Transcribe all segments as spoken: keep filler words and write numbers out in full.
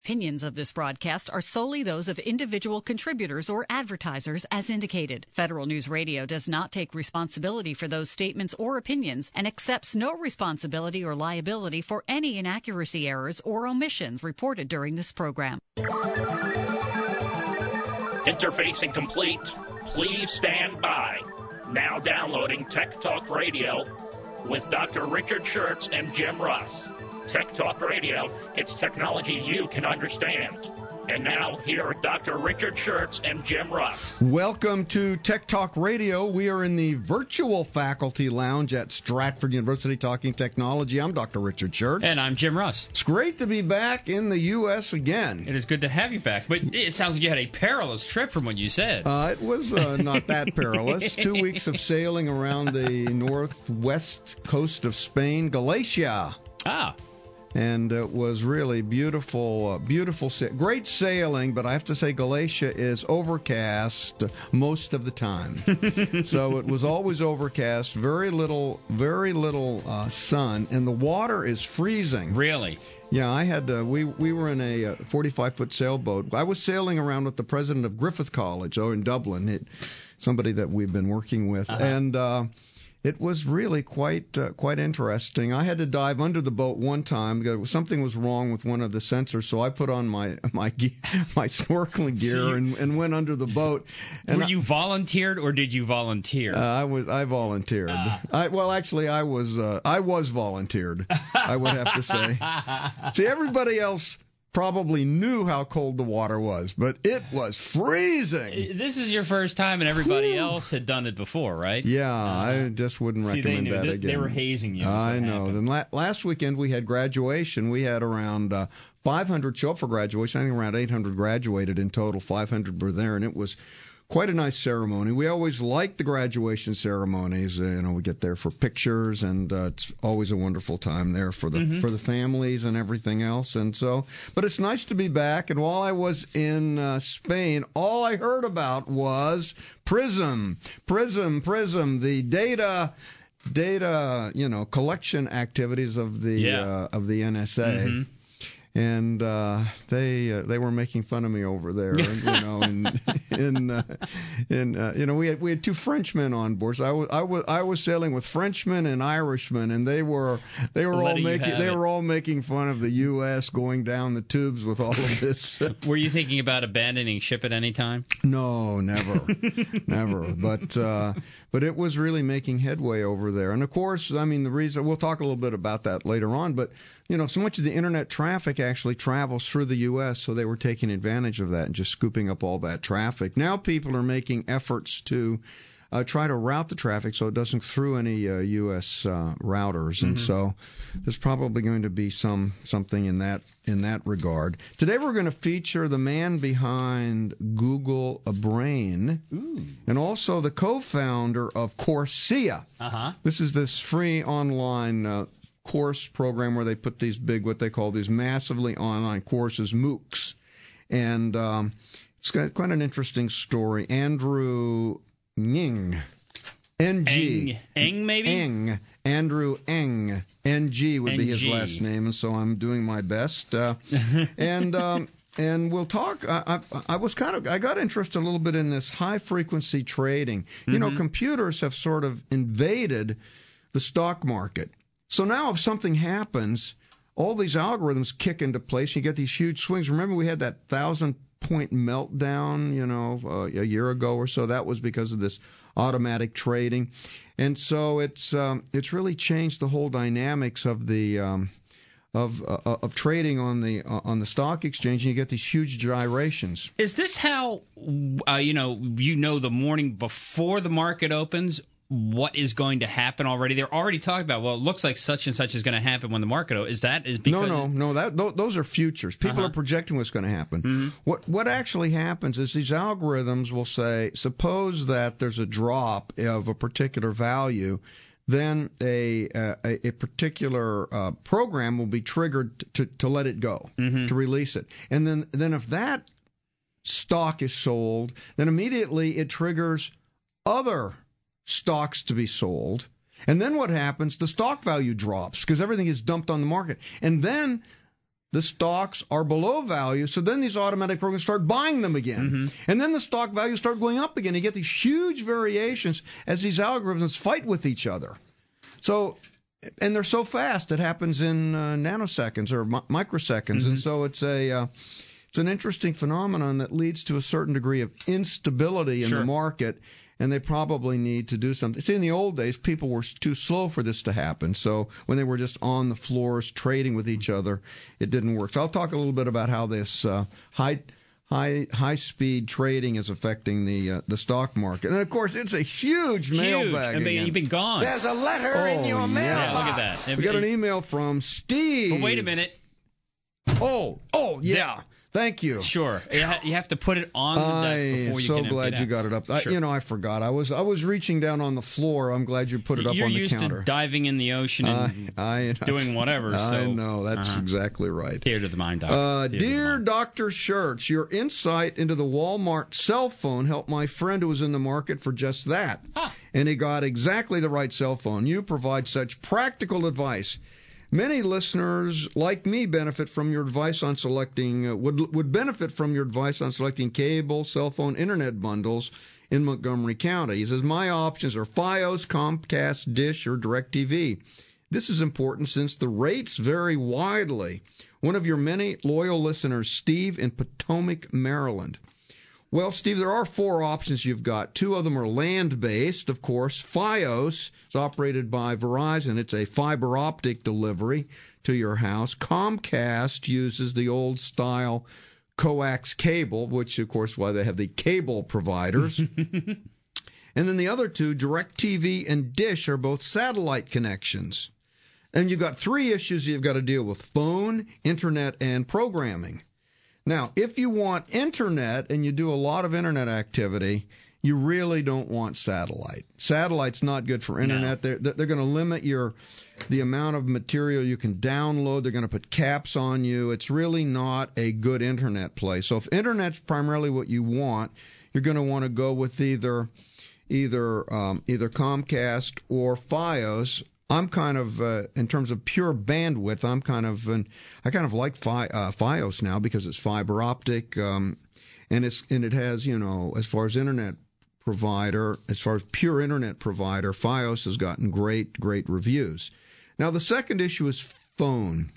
Opinions of this broadcast are solely those of individual contributors or advertisers as indicated. Federal News Radio does not take responsibility for those statements or opinions and accepts no responsibility or liability for any inaccuracy, errors, or omissions reported during this program. Interfacing complete. Please stand by. Now downloading Tech Talk Radio with Doctor Richard Schertz and Jim Russ. Tech Talk Radio, it's technology you can understand. And now, here are Doctor Richard Schertz and Jim Russ. Welcome to Tech Talk Radio. We are in the virtual faculty lounge at Stratford University talking technology. I'm Doctor Richard Schertz. And I'm Jim Russ. It's great to be back in the U S again. It is good to have you back. But it sounds like you had a perilous trip from what you said. Uh, it was uh, not that perilous. Two weeks of sailing around the northwest coast of Spain, Galicia. Ah. And it was really beautiful, uh, beautiful, sa- great sailing, but I have to say Galicia is overcast most of the time. So it was always overcast, very little, very little uh, sun, and the water is freezing. Really? Yeah, I had to, we we were in a forty-five foot sailboat. I was sailing around with the president of Griffith College, oh, in Dublin, it, somebody that we've been working with, uh-huh. and uh, it was really quite uh, quite interesting. I had to dive under the boat one time because something was wrong with one of the sensors, so I put on my my ge- my snorkeling gear so you, and, and went under the boat. And were I, you volunteered or did you volunteer? Uh, I was I volunteered. Uh. I, well, actually, I was uh, I was volunteered. I would have to say. See, everybody else probably knew how cold the water was, but it was freezing. This is your first time, and everybody Whew. else had done it before, right? Yeah, uh, I just wouldn't see, recommend they that they, again. They were hazing you. I know. Then la- last weekend we had graduation. We had around uh, five hundred show up for graduation. I think around eight hundred graduated in total. five hundred were there, and it was quite a nice ceremony. We always like the graduation ceremonies. Uh, you know, we get there for pictures, and uh, it's always a wonderful time there for the mm-hmm. for the families and everything else. And so, but it's nice to be back. And while I was in uh, Spain, all I heard about was PRISM, PRISM, PRISM, the data. Data, you know, collection activities of the yeah. uh, of the N S A. Mm-hmm. And uh, they uh, they were making fun of me over there, you know, and in uh, in uh, you know we had we had two Frenchmen on board. So I was I was I was sailing with Frenchmen and Irishmen, and they were they were all making they it. were all making fun of the U S going down the tubes with all of this. Were you thinking about abandoning ship at any time? No, never, never. But uh, but it was really making headway over there, and of course, I mean the reason we'll talk a little bit about that later on, but. You know, so much of the internet traffic actually travels through the U S, so they were taking advantage of that and just scooping up all that traffic. Now people are making efforts to uh, try to route the traffic so it doesn't through any uh, U S uh, routers, mm-hmm. and so there's probably going to be some something in that in that regard. Today we're going to feature the man behind Google Brain, Ooh. and also the co-founder of Coursea. Uh-huh. This is this free online Uh, course program where they put these big, what they call these massively online courses, MOOCs. And um, it's got quite an interesting story. Andrew Ng, N G. Eng, Eng maybe? Eng. Andrew Ng. N G would N G. be his last name, and so I'm doing my best. Uh, and... Um, And we'll talk. I, I, I was kind of. I got interested a little bit in this high frequency trading. You mm-hmm. know, computers have sort of invaded the stock market. So now, if something happens, all these algorithms kick into place. You get these huge swings. Remember, we had that thousand point meltdown, you know, uh, a year ago or so. That was because of this automatic trading, and so it's um, it's really changed the whole dynamics of the. Um, Of uh, of trading on the uh, on the stock exchange, and you get these huge gyrations. Is this how uh, you know you know the morning before the market opens what is going to happen already? They're already talking about, well, it looks like such and such is going to happen when the market opens. Is that is because no no no that th- those are futures. People uh-huh. are projecting what's going to happen. Mm-hmm. What what actually happens is these algorithms will say, suppose that there's a drop of a particular value. Then a, a a particular uh, program will be triggered to, to let it go, mm-hmm. to release it. And then, then if that stock is sold, then immediately it triggers other stocks to be sold. And then what happens? The stock value drops because everything is dumped on the market. And then the stocks are below value, so then these automatic programs start buying them again. Mm-hmm. And then the stock values start going up again. You get these huge variations as these algorithms fight with each other. So, and they're so fast, it happens in uh, nanoseconds or mi- microseconds. Mm-hmm. And so it's a... Uh, It's an interesting phenomenon that leads to a certain degree of instability in sure. the market, and they probably need to do something. See, in the old days, people were too slow for this to happen. So when they were just on the floors trading with each other, it didn't work. So I'll talk a little bit about how this uh, high high high speed trading is affecting the uh, the stock market. And of course, it's a huge, huge. mailbag. I mean, again. you've been gone. There's a letter oh, in your mail. Yeah, look at that. We got an email from Steve. But wait a minute. Oh, oh, yeah. Thank you. Sure, you have to put it on the desk before you so can. I'm so glad it you got it up. I, sure. you know, I forgot. I was I was reaching down on the floor. I'm glad you put it up You're on the used counter. to diving in the ocean and I, I, doing whatever. I so, know that's uh-huh. exactly right. Theater of the mind, doctor. Uh, dear Doctor Schertz, your insight into the Walmart cell phone helped my friend who was in the market for just that, ah. and he got exactly the right cell phone. You provide such practical advice. Many listeners, like me, benefit from your advice on selecting, uh, would would benefit from your advice on selecting cable, cell phone, internet bundles in Montgomery County. He says, my options are Fios, Comcast, Dish, or DirecTV. This is important since the rates vary widely. One of your many loyal listeners, Steve in Potomac, Maryland. Well, Steve, there are four options you've got. Two of them are land-based, of course. Fios is operated by Verizon. It's a fiber optic delivery to your house. Comcast uses the old-style coax cable, which, of course, why they have the cable providers. And then the other two, DirecTV and Dish, are both satellite connections. And you've got three issues you've got to deal with: phone, internet, and programming. Now, if you want internet and you do a lot of internet activity, you really don't want satellite. Satellite's not good for internet. No. They're, they're going to limit your the amount of material you can download. They're going to put caps on you. It's really not a good internet play. So if internet's primarily what you want, you're going to want to go with either either um, either Comcast or Fios. I'm kind of, uh, in terms of pure bandwidth, I'm kind of, an, I kind of like Fi, uh, Fios now because it's fiber optic, um, and it's and it has, you know, as far as internet provider, as far as pure internet provider, Fios has gotten great, great reviews. Now the second issue is phone,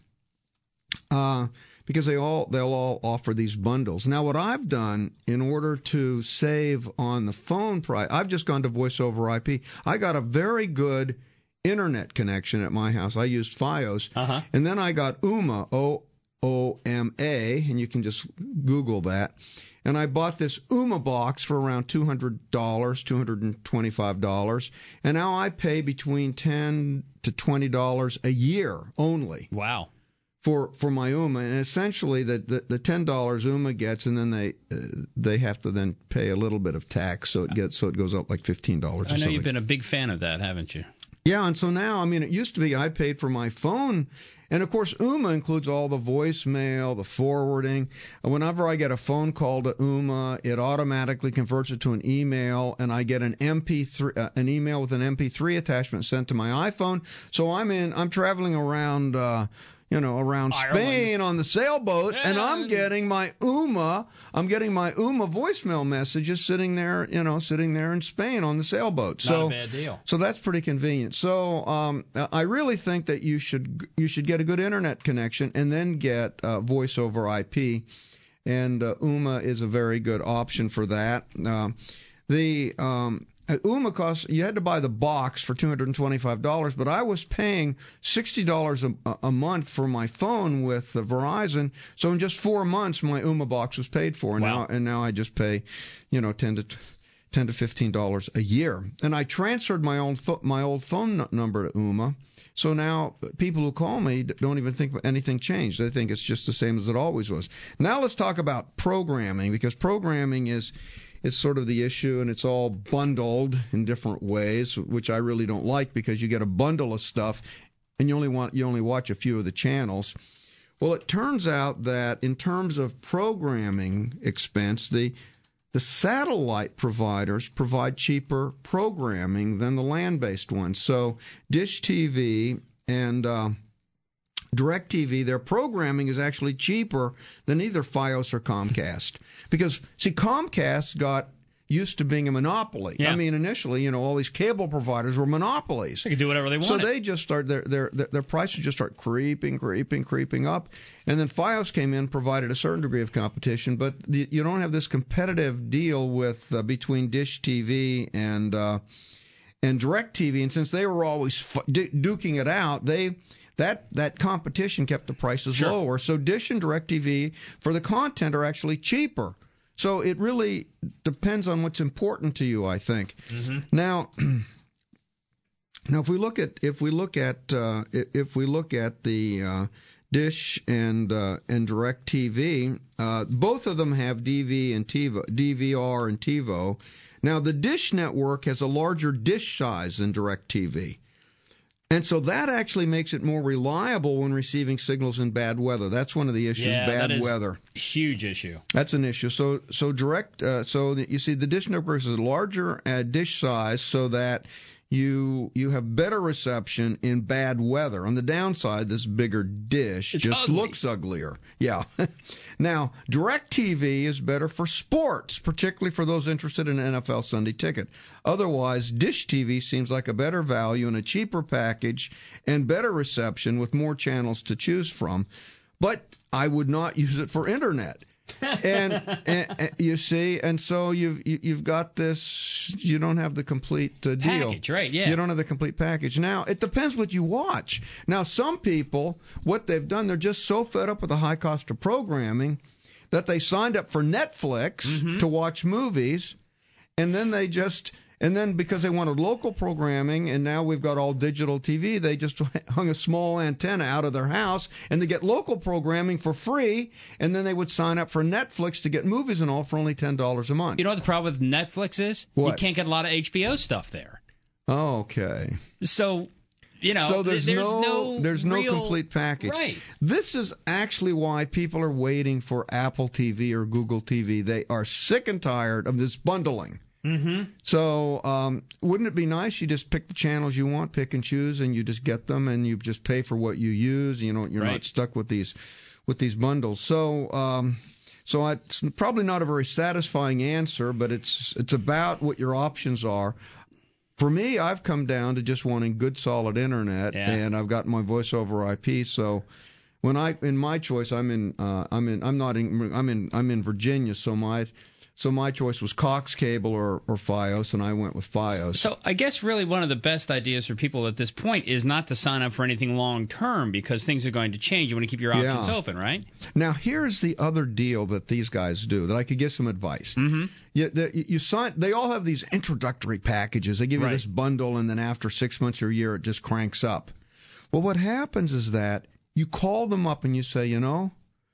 uh, because they all they'll all offer these bundles. Now what I've done in order to save on the phone price, I've just gone to Voice over I P. I got a very good internet connection at my house. I used Fios, uh-huh. and then I got Ooma, O O M A, and you can just Google that. And I bought this Ooma box for around two hundred dollars, two hundred twenty-five dollars, and now I pay between ten to twenty dollars a year only. Wow. For for my Ooma, and essentially the, the, the ten dollars Ooma gets, and then they uh, they have to then pay a little bit of tax, so it gets so it goes up like fifteen dollars. I know something. You've been a big fan of that, haven't you? Yeah, and so now, I mean, it used to be I paid for my phone, and of course, Ooma includes all the voicemail, the forwarding. Whenever I get a phone call to Ooma, it automatically converts it to an email, and I get an M P three, uh, an email with an M P three attachment sent to my iPhone. So I'm in, I'm traveling around, uh, you know, around Ireland. Spain on the sailboat, and I'm getting my Ooma, I'm getting my Ooma voicemail messages sitting there, you know, sitting there in Spain on the sailboat. So, not a bad deal. So that's pretty convenient. So um, I really think that you should you should get a good internet connection and then get uh, voice over I P, and uh, Ooma is a very good option for that. Uh, the um, At Ooma cost, you had to buy the box for two hundred twenty-five dollars, but I was paying sixty dollars a, a month for my phone with uh, Verizon. So in just four months, my Ooma box was paid for, and wow. now and now I just pay, you know, ten to ten to fifteen dollars a year. And I transferred my old fo- my old phone n- number to Ooma. So now people who call me don't even think anything changed. They think it's just the same as it always was. Now let's talk about programming, because programming is. It's sort of the issue, and it's all bundled in different ways, which I really don't like, because you get a bundle of stuff, and you only want you only watch a few of the channels. Well, it turns out that in terms of programming expense, the the satellite providers provide cheaper programming than the land-based ones. So Dish T V and uh, DirecTV, their programming is actually cheaper than either Fios or Comcast. Because, see, Comcast got used to being a monopoly. Yeah. I mean, initially, you know, all these cable providers were monopolies. They could do whatever they wanted. So they just start their their their prices just start creeping, creeping, creeping up. And then Fios came in, provided a certain degree of competition, but the, you don't have this competitive deal with uh, between Dish T V and uh, and DirecTV. And since they were always fu- d- duking it out, they that that competition kept the prices Sure. lower. So Dish and DirecTV for the content are actually cheaper. So it really depends on what's important to you, I think. Mm-hmm. Now, now if we look at if we look at uh, if we look at the uh, Dish and uh, and DirecTV, uh, both of them have D V and TiVo, D V R and TiVo. Now the Dish network has a larger dish size than DirecTV. And so that actually makes it more reliable when receiving signals in bad weather. That's one of the issues, yeah, bad that is weather. Huge issue. That's an issue. So so direct uh, so that you see the Dish network is a larger uh, dish size so that you you have better reception in bad weather. On the downside, this bigger dish It's just ugly. looks uglier. Yeah. Now, DirecTV is better for sports, particularly for those interested in an N F L Sunday Ticket. Otherwise, Dish T V seems like a better value and a cheaper package and better reception with more channels to choose from. But I would not use it for internet. and, and, and you see, and so you've you, you've got this. You don't have the complete uh, deal. Package, right? Yeah. You don't have the complete package. Now it depends what you watch. Now some people, what they've done, they're just so fed up with the high cost of programming that they signed up for Netflix Mm-hmm. to watch movies, and then they just. And then because they wanted local programming, and now we've got all digital T V, they just hung a small antenna out of their house, and they get local programming for free, and then they would sign up for Netflix to get movies and all for only ten dollars a month. You know what the problem with Netflix is? What? You can't get a lot of H B O stuff there. Oh, okay. So, you know, So there's, there's no, no there's real, no complete package. Right. This is actually why people are waiting for Apple T V or Google T V. They are sick and tired of this bundling. Mm-hmm. So um, wouldn't it be nice? You just pick the channels you want, pick and choose, and you just get them, and you just pay for what you use. You know, you're Right. not stuck with these with these bundles. So, um, so it's probably not a very satisfying answer, but it's it's about what your options are. For me, I've come down to just wanting good, solid internet, Yeah. and I've got my voice over I P. So when I in my choice, I'm in uh, I'm in I'm not in I'm in I'm in Virginia, so my. So my choice was Cox Cable or, or Fios, and I went with Fios. So I guess really one of the best ideas for people at this point is not to sign up for anything long term because things are going to change. You want to keep your options Yeah. open, right? Now, here's the other deal that these guys do that I could give some advice. Mm-hmm. You, the, you sign. They all have these introductory packages. They give you Right. this bundle, and then after six months or a year, it just cranks up. Well, what happens is that you call them up and you say, you know,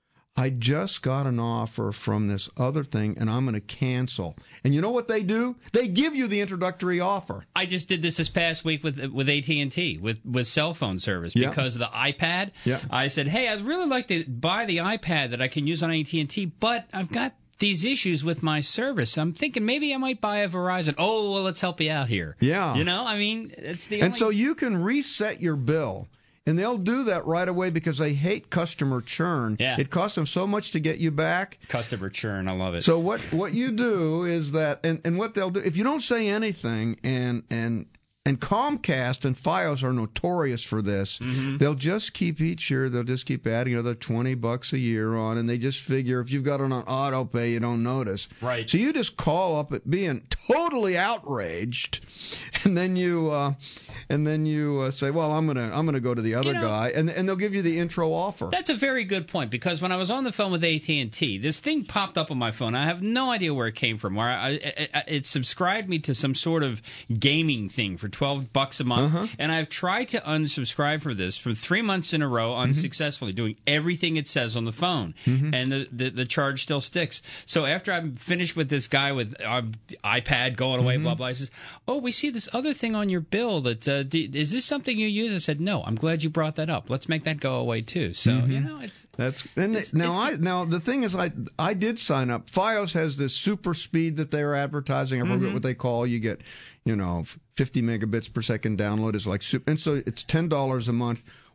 I just got an offer from this other thing, and I'm going to cancel. And you know what they do? They give you the introductory offer. I just did this this past week with with A T and T with with cell phone service Yeah. because of the iPad. Yeah. I said, hey, I'd really like to buy the iPad that I can use on A T and T, but I've got these issues with my service. I'm thinking maybe I might buy a Verizon. Oh, well, let's help you out here. Yeah. You know, I mean, it's the And only... so you can reset your bill. And they'll do that right away because they hate customer churn. Yeah. It costs them so much to get you back. Customer churn, I love it. So what, what you do is that, and, and what they'll do, if you don't say anything, and and and Comcast and Fios are notorious for this, Mm-hmm. they'll just keep each year, they'll just keep adding another twenty bucks a year on, and they just figure if you've got it on auto pay, you don't notice. Right. So you just call up at being totally outraged, and then you uh, and then you uh, say, well, I'm gonna I'm gonna go to the other You know, guy, and and they'll give you the intro offer. That's a very good point because when I was on the phone with A T and T, this thing popped up on my phone. I have no idea where it came from. Where I, I, I, it subscribed me to some sort of gaming thing for twelve bucks a month, Uh-huh. and I've tried to unsubscribe from this for three months in a row unsuccessfully, doing everything it says on the phone, and the, the the charge still sticks. So after I'm finished with this guy with our iPad going away, blah blah, he says, "Oh, we see this other thing on your bill. That uh, d- is this something you use?" I said, "No, I'm glad you brought that up. Let's make that go away too." So you know, it's That's and It's- now it's I the- now the thing is I I did sign up. Fios has this super speed that they're advertising. I forget Mm-hmm. what they call. You get, you know, fifty megabits per second download is like super, and so it's ten dollars a month.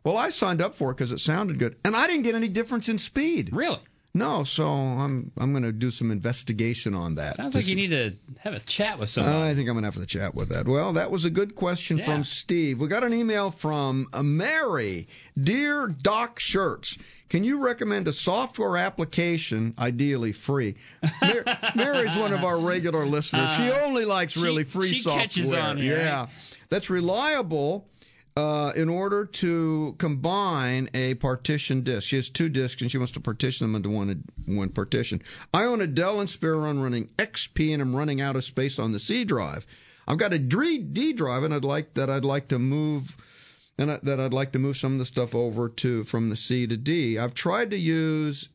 Well, I signed up for it because it sounded good, and I didn't get any difference in speed. Really? No, so I'm I'm going to do some investigation on that. Sounds like you need to have a chat with someone. I think I'm going to have to chat with that. Well, that was a good question Yeah. from Steve. We got an email from uh, Mary. Dear Doc Shirts, can you recommend a software application, ideally free? Mar- Mary's one of our regular listeners. She only likes really she, free she software. catches on here, Yeah. right? That's reliable. Uh, in order to combine a partition disk. She has two disks, and she wants to partition them into one one partition. I own a Dell Inspiron running X P, and I'm running out of space on the C drive. I've got a D drive, and I'd like that I'd like to move, and I, that I'd like to move some of the stuff over to from the C to D. I've tried to use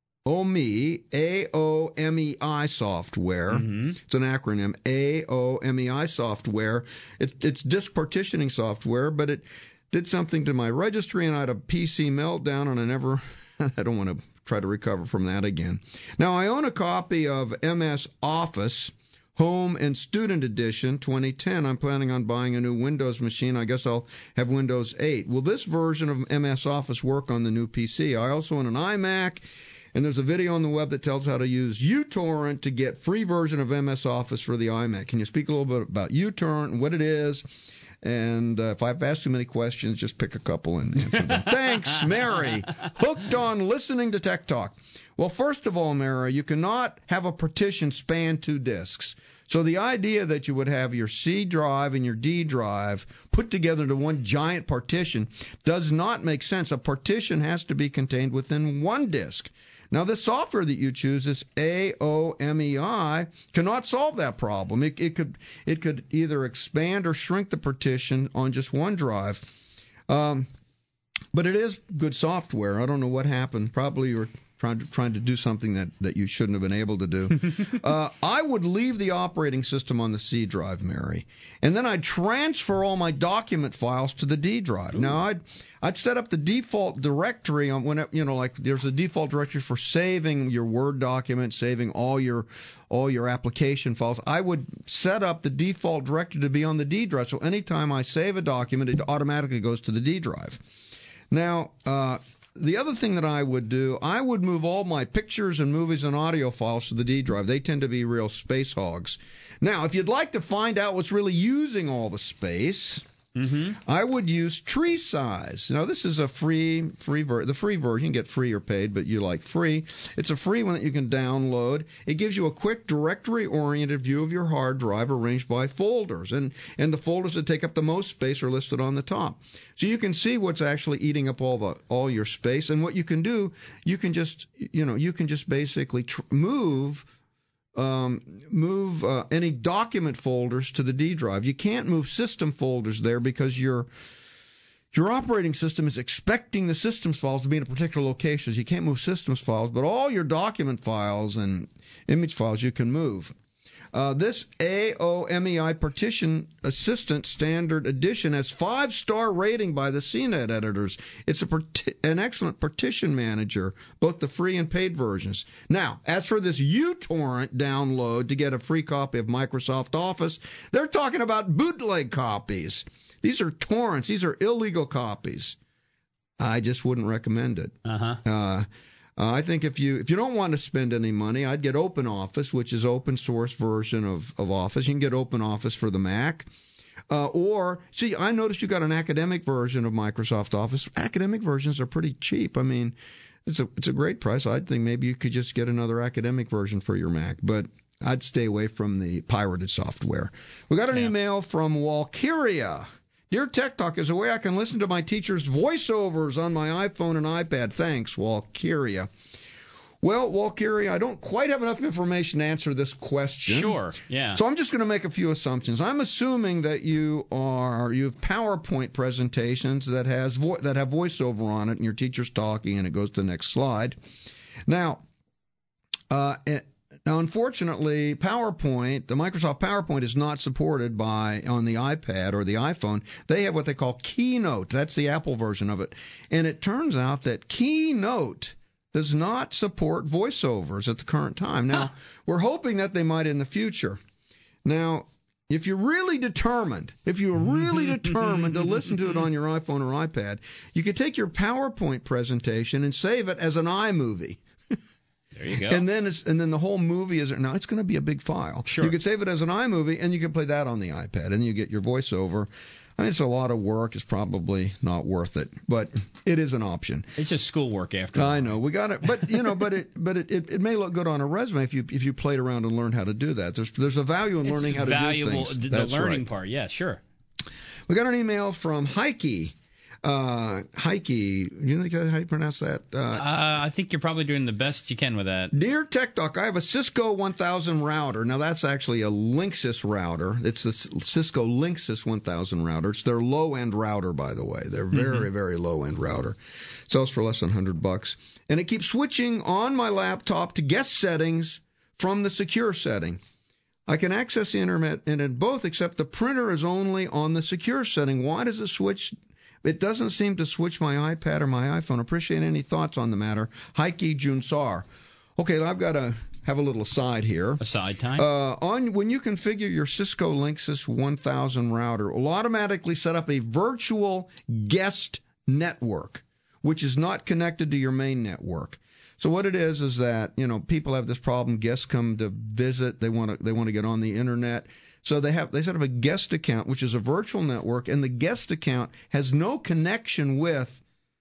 O M E, A O M E I software. Mm-hmm. It's an acronym, A O M E I software. It, it's disk partitioning software, but it did something to my registry, and I had a P C meltdown, and I never, I don't want to try to recover from that again. Now, I own a copy of M S Office Home and Student Edition twenty ten. I'm planning on buying a new Windows machine. I guess I'll have Windows eight. Will this version of M S Office work on the new P C? I also own an iMac. And there's a video on the web that tells how to use uTorrent to get free version of M S Office for the iMac. Can you speak a little bit about uTorrent and what it is? And uh, if I've asked too many questions, just pick a couple and answer them. Thanks, Mary. Hooked on listening to Tech Talk. Well, first of all, Mary, you cannot have a partition span two disks. So the idea that you would have your C drive and your D drive put together into one giant partition does not make sense. A partition has to be contained within one disk. Now, the software that you choose, this A O M E I, cannot solve that problem. It, it could it could either expand or shrink the partition on just one drive. Um, but it is good software. I don't know what happened. Probably you were trying to, trying to do something that, that you shouldn't have been able to do. uh, I would leave the operating system on the C drive, Mary, and then I'd transfer all my document files to the D drive. Ooh. Now, I'd I'd set up the default directory on when you know, like there's a default directory for saving your Word document, saving all your all your application files. I would set up the default directory to be on the D drive, so anytime I save a document, it automatically goes to the D drive. Now, uh, the other thing that I would do, I would move all my pictures and movies and audio files to the D drive. They tend to be real space hogs. Now, if you'd like to find out what's really using all the space, mm-hmm. I would use Tree Size. Now, this is a free, free ver- the free version. You can get free or paid, but you like free. It's a free one that you can download. It gives you a quick directory-oriented view of your hard drive arranged by folders, and, and the folders that take up the most space are listed on the top. So you can see what's actually eating up all the all your space, and what you can do, you can just you know you can just basically tr- move. Um, move uh, any document folders to the D drive. You can't move system folders there because your your operating system is expecting the systems files to be in a particular location. So you can't move systems files, but all your document files and image files you can move. Uh, this A O M E I Partition Assistant Standard Edition has five-star rating by the C net editors. It's a part- an excellent partition manager, both the free and paid versions. Now, as for this uTorrent download to get a free copy of Microsoft Office, they're talking about bootleg copies. These are torrents. These are illegal copies. I just wouldn't recommend it. Uh-huh. Uh Uh, I think if you if you don't want to spend any money, I'd get OpenOffice, which is open source version of, of Office. You can get OpenOffice for the Mac. Uh, or, see, I noticed you got an academic version of Microsoft Office. Academic versions are pretty cheap. I mean, it's a it's a great price. I think maybe you could just get another academic version for your Mac. But I'd stay away from the pirated software. We got an yeah. email from Walkyria. Dear Tech Talk, is a way I can listen to my teacher's voiceovers on my iPhone and iPad. Thanks, Walkyria. Well, Walkyria, I don't quite have enough information to answer this question. Sure, yeah. So I'm just going to make a few assumptions. I'm assuming that you are you have PowerPoint presentations that has vo- that have voiceover on it, and your teacher's talking, and it goes to the next slide. Now, uh, it, Now, unfortunately, PowerPoint, the Microsoft PowerPoint is not supported by on the iPad or the iPhone. They have what they call Keynote. That's the Apple version of it. And it turns out that Keynote does not support voiceovers at the current time. Now, huh. we're hoping that they might in the future. Now, if you're really determined, if you're really determined to listen to it on your iPhone or iPad, you could take your PowerPoint presentation and save it as an iMovie. There you go. And then it's, and then the whole movie is now it's going to be a big file. Sure. You could save it as an iMovie, and you can play that on the iPad, and you get your voiceover. I mean, it's a lot of work. It's probably not worth it, but it is an option. It's just schoolwork after. I know we got it, but you know, but it, but it, it, it may look good on a resume if you if you played around and learned how to do that. There's there's a value in it's learning how valuable, to do things. The That's learning right. part, yeah, sure. We got an email from Heike. Uh, Heike, you think that's how you pronounce that? Uh, Uh, I think you're probably doing the best you can with that. Dear Tech Talk, I have a Cisco one thousand router. Now, that's actually a Linksys router. It's the Cisco Linksys one thousand router. It's their low-end router, by the way. They're very, mm-hmm. very low-end router. Sells for less than one hundred bucks. And it keeps switching on my laptop to guest settings from the secure setting. I can access the internet in it both, except the printer is only on the secure setting. Why does it switch? It doesn't seem to switch my iPad or my iPhone. Appreciate any thoughts on the matter. Heike Junsar. Okay, I've got to have a little aside here. Aside time? Uh, on when you configure your Cisco Linksys one thousand router, it will automatically set up a virtual guest network, which is not connected to your main network. So what it is is that, you know, people have this problem. Guests come to visit. They want to they want to get on the internet. So they have they set up a guest account, which is a virtual network, and the guest account has no connection with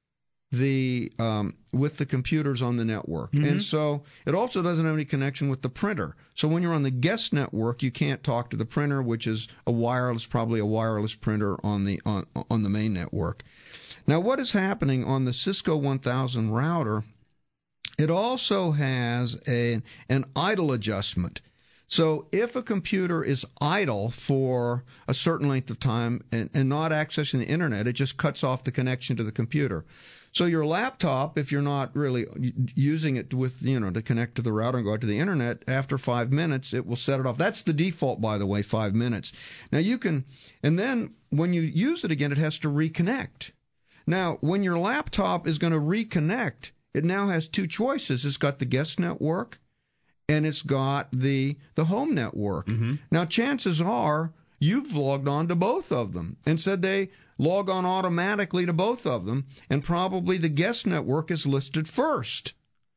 the um, with the computers on the network, mm-hmm. and so it also doesn't have any connection with the printer. So when you're on the guest network, you can't talk to the printer, which is a wireless, probably a wireless printer on the on on the main network. Now, what is happening on the Cisco one thousand router? It also has a an idle adjustment. So if a computer is idle for a certain length of time and, and not accessing the internet, it just cuts off the connection to the computer. So your laptop, if you're not really using it with, you know, to connect to the router and go out to the internet, after five minutes, it will set it off. That's the default, by the way, five minutes. Now you can, and then when you use it again, it has to reconnect. Now, when your laptop is going to reconnect, it now has two choices. It's got the guest network, and it's got the the home network. Mm-hmm. Now, chances are you've logged on to both of them and said they log on automatically to both of them, and probably the guest network is listed first.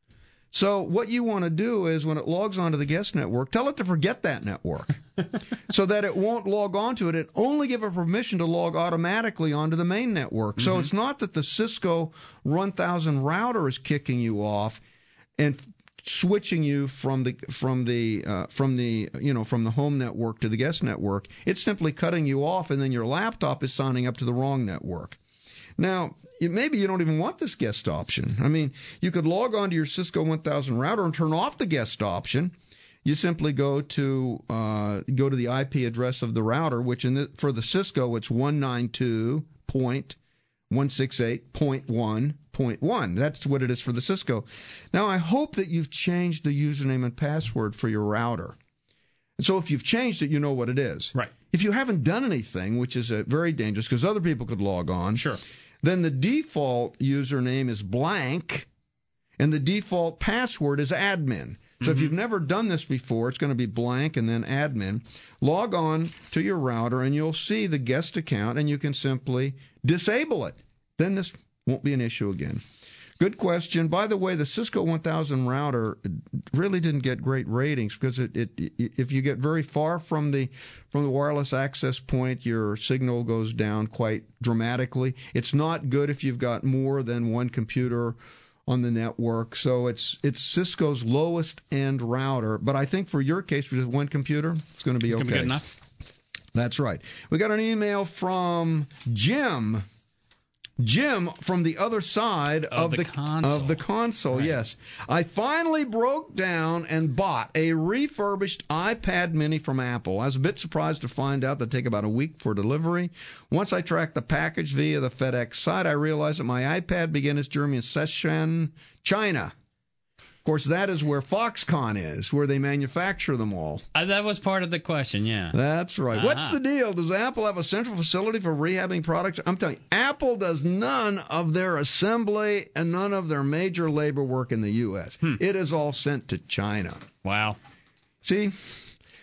So what you want to do is when it logs onto the guest network, tell it to forget that network so that it won't log onto it. It only give it permission to log automatically onto the main network. Mm-hmm. So it's not that the Cisco one thousand router is kicking you off and switching you from the from the uh, from the you know from the home network to the guest network. It's simply cutting you off, and then your laptop is signing up to the wrong network. Now, maybe you don't even want this guest option. I mean, you could log on to your Cisco one thousand router and turn off the guest option. You simply go to uh, go to the I P address of the router, which in the, for the Cisco it's one ninety-two dot one sixty-eight dot one dot one. That's what it is for the Cisco. Now, I hope that you've changed the username and password for your router. And so if you've changed it, you know what it is. Right. If you haven't done anything, which is uh, very dangerous because other people could log on. Sure. Then the default username is blank, and the default password is admin. So mm-hmm. if you've never done this before, it's going to be blank and then admin. Log on to your router, and you'll see the guest account, and you can simply disable it. Then this won't be an issue again. Good question. By the way, the Cisco one thousand router really didn't get great ratings because it, it, it, if you get very far from the from the wireless access point, your signal goes down quite dramatically. It's not good if you've got more than one computer on the network. So it's it's Cisco's lowest end router. But I think for your case, with one computer, it's going to be it's okay. Be good enough. That's right. We got an email from Jim. Jim from the other side of, of the, the console. Of the console, right. Yes. I finally broke down and bought a refurbished iPad mini from Apple. I was a bit surprised to find out that take about a week for delivery. Once I tracked the package via the FedEx site, I realized that my iPad began its journey in Sichuan, China. Of course, that is where Foxconn is, where they manufacture them all. Uh, that was part of the question, yeah. That's right. Uh-huh. What's the deal? Does Apple have a central facility for rehabbing products? I'm telling you, Apple does none of their assembly and none of their major labor work in the U S. Hmm. It is all sent to China. Wow. See,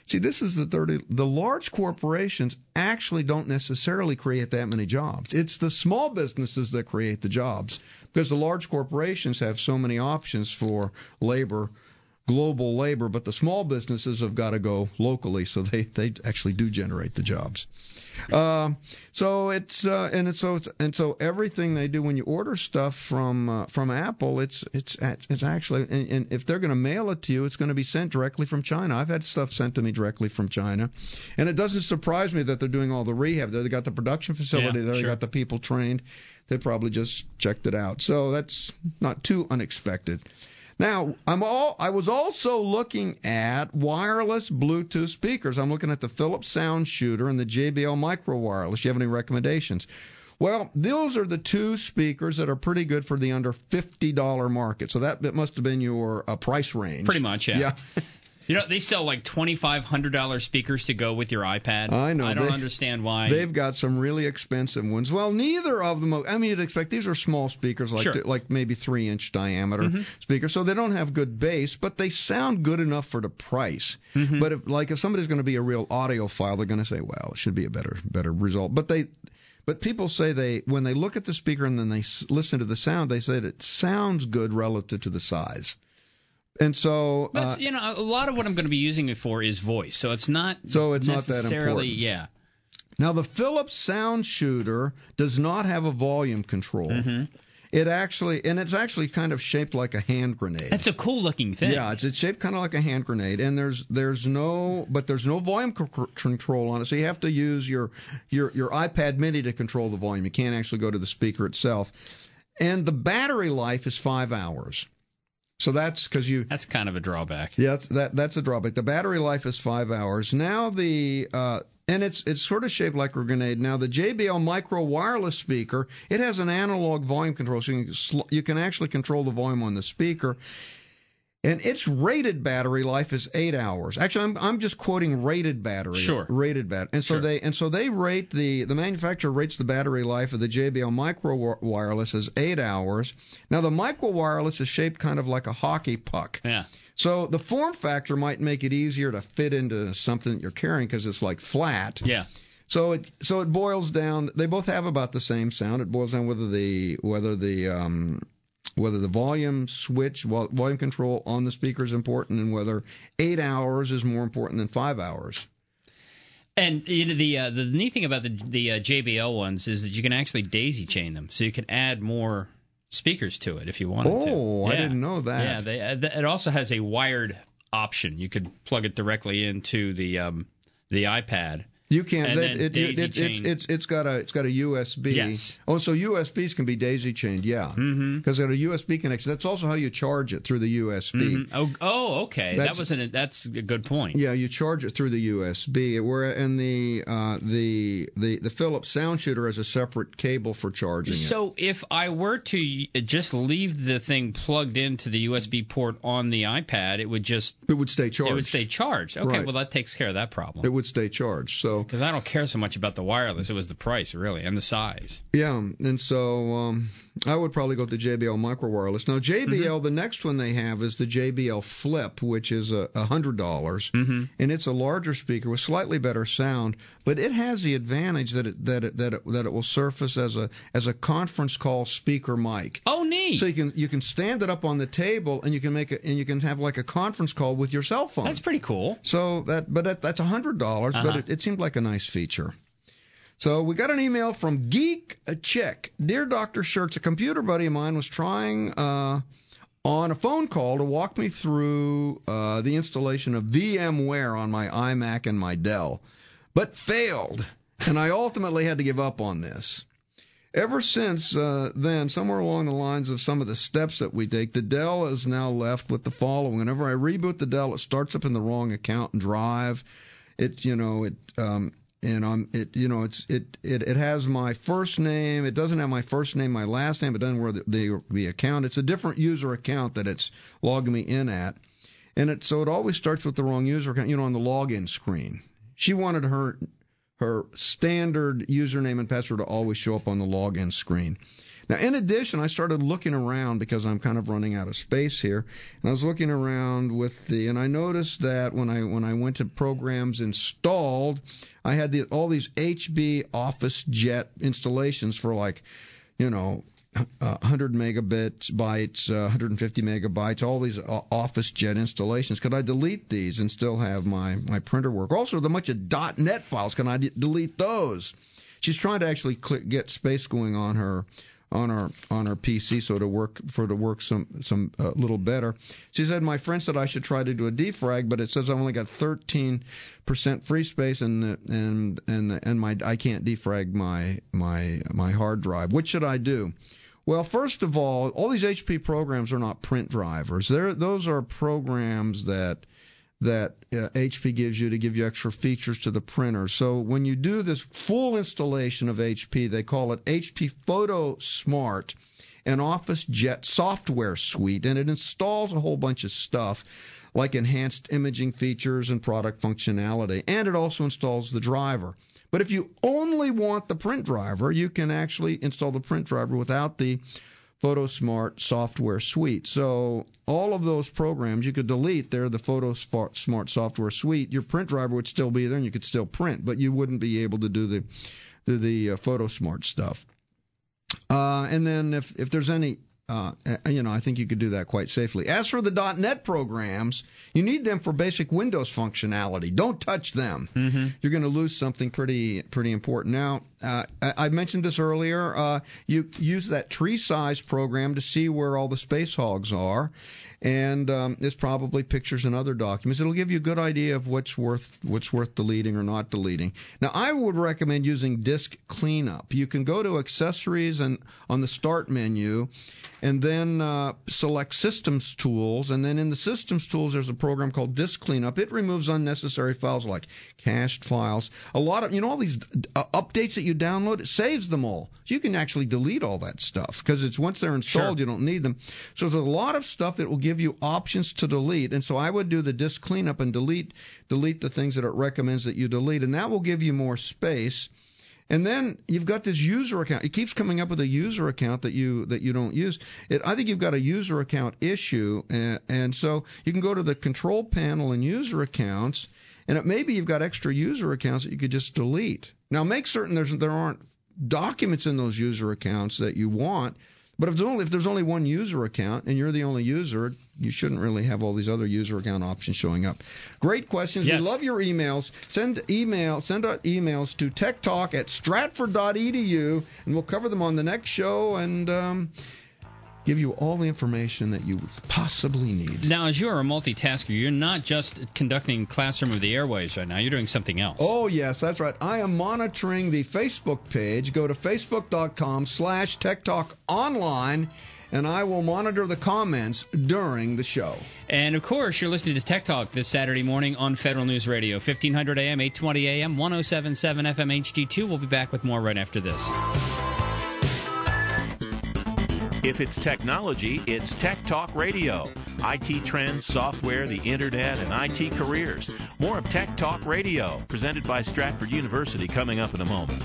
See, this is the third. The large corporations actually don't necessarily create that many jobs. It's the small businesses that create the jobs because the large corporations have so many options for labor, global labor, but the small businesses have got to go locally, so they, they actually do generate the jobs. Uh, so it's uh, and it's, so it's, and so everything they do when you order stuff from uh, from Apple, it's it's it's actually and, and if they're going to mail it to you, it's going to be sent directly from China. I've had stuff sent to me directly from China, and it doesn't surprise me that they're doing all the rehab there. They got the production facility yeah, there, sure. they got the people trained. They probably just checked it out, so that's not too unexpected. Now, I'm all, I was also looking at wireless Bluetooth speakers. I'm looking at the Philips Sound Shooter and the J B L Micro Wireless. Do you have any recommendations? Well, those are the two speakers that are pretty good for the under fifty dollars market. So that, that must have been your uh, price range. Pretty much, yeah. Yeah. You know, they sell like twenty-five hundred dollars speakers to go with your iPad. I know. I don't they, understand why. They've got some really expensive ones. Well, neither of them, I mean, you'd expect, these are small speakers, like Sure. like maybe three-inch diameter Mm-hmm. speakers, so they don't have good bass, but they sound good enough for the price. Mm-hmm. But if, like, if somebody's going to be a real audiophile, they're going to say, well, it should be a better better result. But they... But people say they, when they look at the speaker and then they s- listen to the sound, they say that it sounds good relative to the size. And so, But, uh, you know, a lot of what I'm going to be using it for is voice, so it's not So it's not that necessarily, important. yeah. now the Philips Sound Shooter does not have a volume control. Mm-hmm. It actually, and it's actually kind of shaped like a hand grenade. That's a cool looking thing. Yeah, it's, it's shaped kind of like a hand grenade, and there's there's no, but there's no volume c- control on it. So you have to use your your your iPad Mini to control the volume. You can't actually go to the speaker itself, and the battery life is five hours. So that's because you. That's kind of a drawback. Yeah, that's, that that's a drawback. The battery life is five hours. Now the uh, and it's it's sort of shaped like a grenade. Now the J B L Micro Wireless speaker, it has an analog volume control, so you can, sl- you can actually control the volume on the speaker. And its rated battery life is eight hours. Actually, I'm I'm just quoting rated battery. Sure. Rated bat. And so Sure. they and so they rate the the manufacturer rates the battery life of the J B L Micro Wi- Wireless as eight hours. Now the Micro Wireless is shaped kind of like a hockey puck. Yeah. So the form factor might make it easier to fit into something that you're carrying because it's like flat. Yeah. So it so it boils down. They both have about the same sound. It boils down whether the whether the um, whether the volume switch, volume control on the speaker is important, and whether eight hours is more important than five hours. And you know, the uh, the neat thing about the the uh, J B L ones is that you can actually daisy chain them, so you can add more speakers to it if you wanted to. Oh, I Yeah. didn't know that. Yeah, they, uh, th- it also has a wired option. You could plug it directly into the um, the iPad. You can't. And That, then it, daisy it, it, chain. it, it's it's got a it's got a U S B. Yes. Oh, so U S Bs can be daisy chained. Yeah. Mm-hmm. Because it got a U S B connection. That's also how you charge it through the U S B. Mhm. Oh, oh, okay. That's- that was an, that's a good point. Yeah, you charge it through the U S B. Where and the uh, the the the Philips Sound Shooter has a separate cable for charging it. So if I were to just leave the thing plugged into the U S B port on the iPad, it would just It would stay charged. it would stay charged. Okay, Right. well that takes care of that problem. It would stay charged. So Because I don't care so much about the wireless; it was the price, really, and the size. yeah, and so um, I would probably go with the J B L Micro Wireless. Now J B L, Mm-hmm. the next one they have is the J B L Flip, which is a a hundred dollars, Mm-hmm. and it's a larger speaker with slightly better sound. But it has the advantage that it that it that it, that it will surface as a as a conference call speaker mic. Oh, neat! So you can you can stand it up on the table and you can make it and you can have like a conference call with your cell phone. That's pretty cool. So that, but that, that's a hundred dollars. Uh-huh. But it, it seemed like a nice feature. So we got an email from Geek Chick. Dear Doctor Schertz, a computer buddy of mine was trying uh, on a phone call to walk me through uh, the installation of VMware on my iMac and my Dell, but failed, and I ultimately had to give up on this. Ever since uh, then, somewhere along the lines of some of the steps that we take, the Dell is now left with the following. Whenever I reboot the Dell, it starts up in the wrong account and drive. It, you know, it, um, and um, it, you know, it's it, it, it has my first name. It doesn't have my first name, my last name. It doesn't have the, the the account. It's a different user account that it's logging me in at, and it so it always starts with the wrong user account. You know, on the login screen. She wanted her. Her standard username and password to always show up on the login screen. Now, in addition, I started looking around because I'm kind of running out of space here, and I was looking around with the, and I noticed that when I when I went to programs installed, I had the, all these H P Office Jet installations for like, you know, uh, one hundred megabits, bytes, uh, one hundred fifty megabytes, all these uh, Office Jet installations. Could I delete these and still have my, my printer work? Also, the bunch of .NET files, can I d- delete those? She's trying to actually cl- get space going on her on her on her P C so to work for it to work some some uh, little better. She said my friend said I should try to do a defrag, but it says I've only got thirteen percent free space and and and and my I can't defrag my my my hard drive. What should I do? Well, first of all, all these H P programs are not print drivers. They're, those are programs that that uh, H P gives you to give you extra features to the printer. So when you do this full installation of H P, they call it H P Photo Smart, an Office Jet software suite, and it installs a whole bunch of stuff like enhanced imaging features and product functionality, and it also installs the driver. But if you only want the print driver, you can actually install the print driver without the PhotoSmart software suite. So all of those programs you could delete. They're the PhotoSmart software suite. Your print driver would still be there, and you could still print, but you wouldn't be able to do the do the uh, PhotoSmart stuff. Uh, and then if if there's any Uh, you know, I think you could do that quite safely. As for the .NET programs, you need them for basic Windows functionality. Don't touch them. Mm-hmm. You're going to lose something pretty pretty important. Now, uh, I, I mentioned this earlier. Uh, you use that tree size program to see where all the space hogs are, and um, it's probably pictures and other documents. It'll give you a good idea of what's worth what's worth deleting or not deleting. Now, I would recommend using Disk Cleanup. You can go to Accessories and on the Start menu, and then uh, select Systems Tools, and then in the Systems Tools, there's a program called Disk Cleanup. It removes unnecessary files like cached files. A lot of, you know, all these uh, updates that you download, it saves them all. So you can actually delete all that stuff, because it's once they're installed, sure. You don't need them. So there's a lot of stuff that will give you options to delete, and so I would do the Disk Cleanup and delete delete the things that it recommends that you delete, and that will give you more space. And then you've got this user account. It keeps coming up with a user account that you that you don't use. It, I think you've got a user account issue, and, and so you can go to the control panel and user accounts, and it, maybe you've got extra user accounts that you could just delete. Now, make certain there's there aren't documents in those user accounts that you want. But if there's only if there's only one user account and you're the only user, you shouldn't really have all these other user account options showing up. Great questions. Yes. We love your emails. Send email send out emails to techtalk at stratford dot e d u, and we'll cover them on the next show and um, give you all the information that you possibly need. Now, as you're a multitasker, you're not just conducting Classroom of the Airwaves right now. You're doing something else. Oh, yes, that's right. I am monitoring the Facebook page. Go to facebook.com slash techtalkonline, and I will monitor the comments during the show. And, of course, you're listening to Tech Talk this Saturday morning on Federal News Radio, fifteen hundred A M, eight twenty A M, ten seventy-seven F M H D two. We'll be back with more right after this. If it's technology, it's Tech Talk Radio. I T trends, software, the internet, and I T careers. More of Tech Talk Radio, presented by Stratford University, coming up in a moment.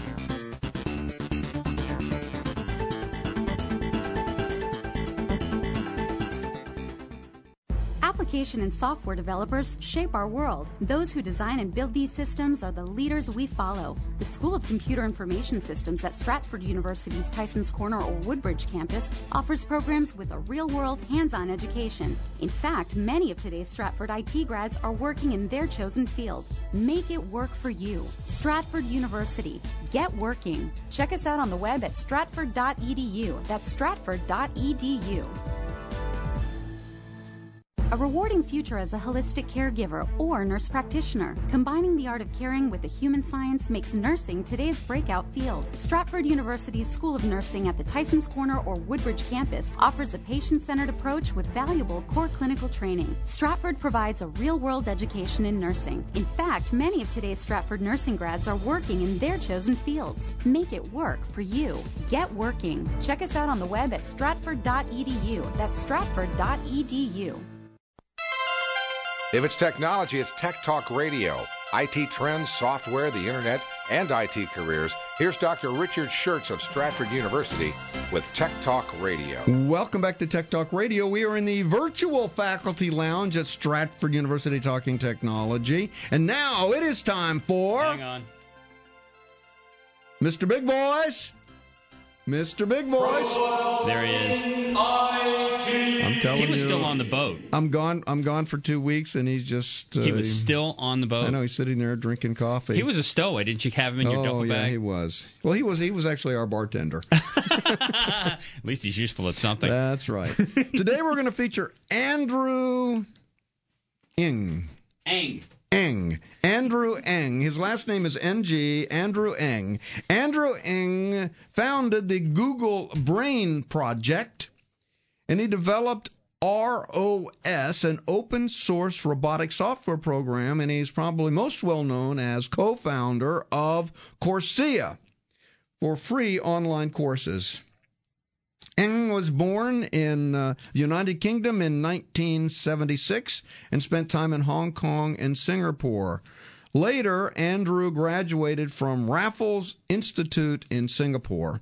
Application and software developers shape our world. Those who design and build these systems are the leaders we follow. The School of Computer Information Systems at Stratford University's Tysons Corner or Woodbridge campus offers programs with a real-world, hands-on education. In fact, many of today's Stratford I T grads are working in their chosen field. Make it work for you. Stratford University. Get working. Check us out on the web at stratford dot e d u. That's stratford dot e d u. A rewarding future as a holistic caregiver or nurse practitioner. Combining the art of caring with the human science makes nursing today's breakout field. Stratford University's School of Nursing at the Tysons Corner or Woodbridge campus offers a patient-centered approach with valuable core clinical training. Stratford provides a real-world education in nursing. In fact, many of today's Stratford nursing grads are working in their chosen fields. Make it work for you. Get working. Check us out on the web at stratford dot e d u. That's stratford dot e d u. If it's technology, it's Tech Talk Radio. I T trends, software, the internet, and I T careers. Here's Doctor Richard Schertz of Stratford University with Tech Talk Radio. Welcome back to Tech Talk Radio. We are in the virtual faculty lounge at Stratford University talking technology. And now it is time for... Hang on. Mister Big Voice. Mister Big Voice. There he is. I'm telling you. He was still on the boat. I'm gone. I'm gone for two weeks, and he's just. Uh, he was still on the boat. I know he's sitting there drinking coffee. He was a stowaway. Didn't you have him in your oh, duffel yeah, bag? he was. Well, he was. He was actually our bartender. At least he's useful at something. That's right. Today we're going to feature Andrew Ng. Ng. Ng. Andrew Ng. His last name is N G. Andrew Ng. Andrew Ng founded the Google Brain Project, and he developed R O S, an open-source robotic software program, and he's probably most well-known as co-founder of Coursera for free online courses. Ng was born in uh, the United Kingdom in nineteen seventy-six and spent time in Hong Kong and Singapore. Later, Andrew graduated from Raffles Institute in Singapore.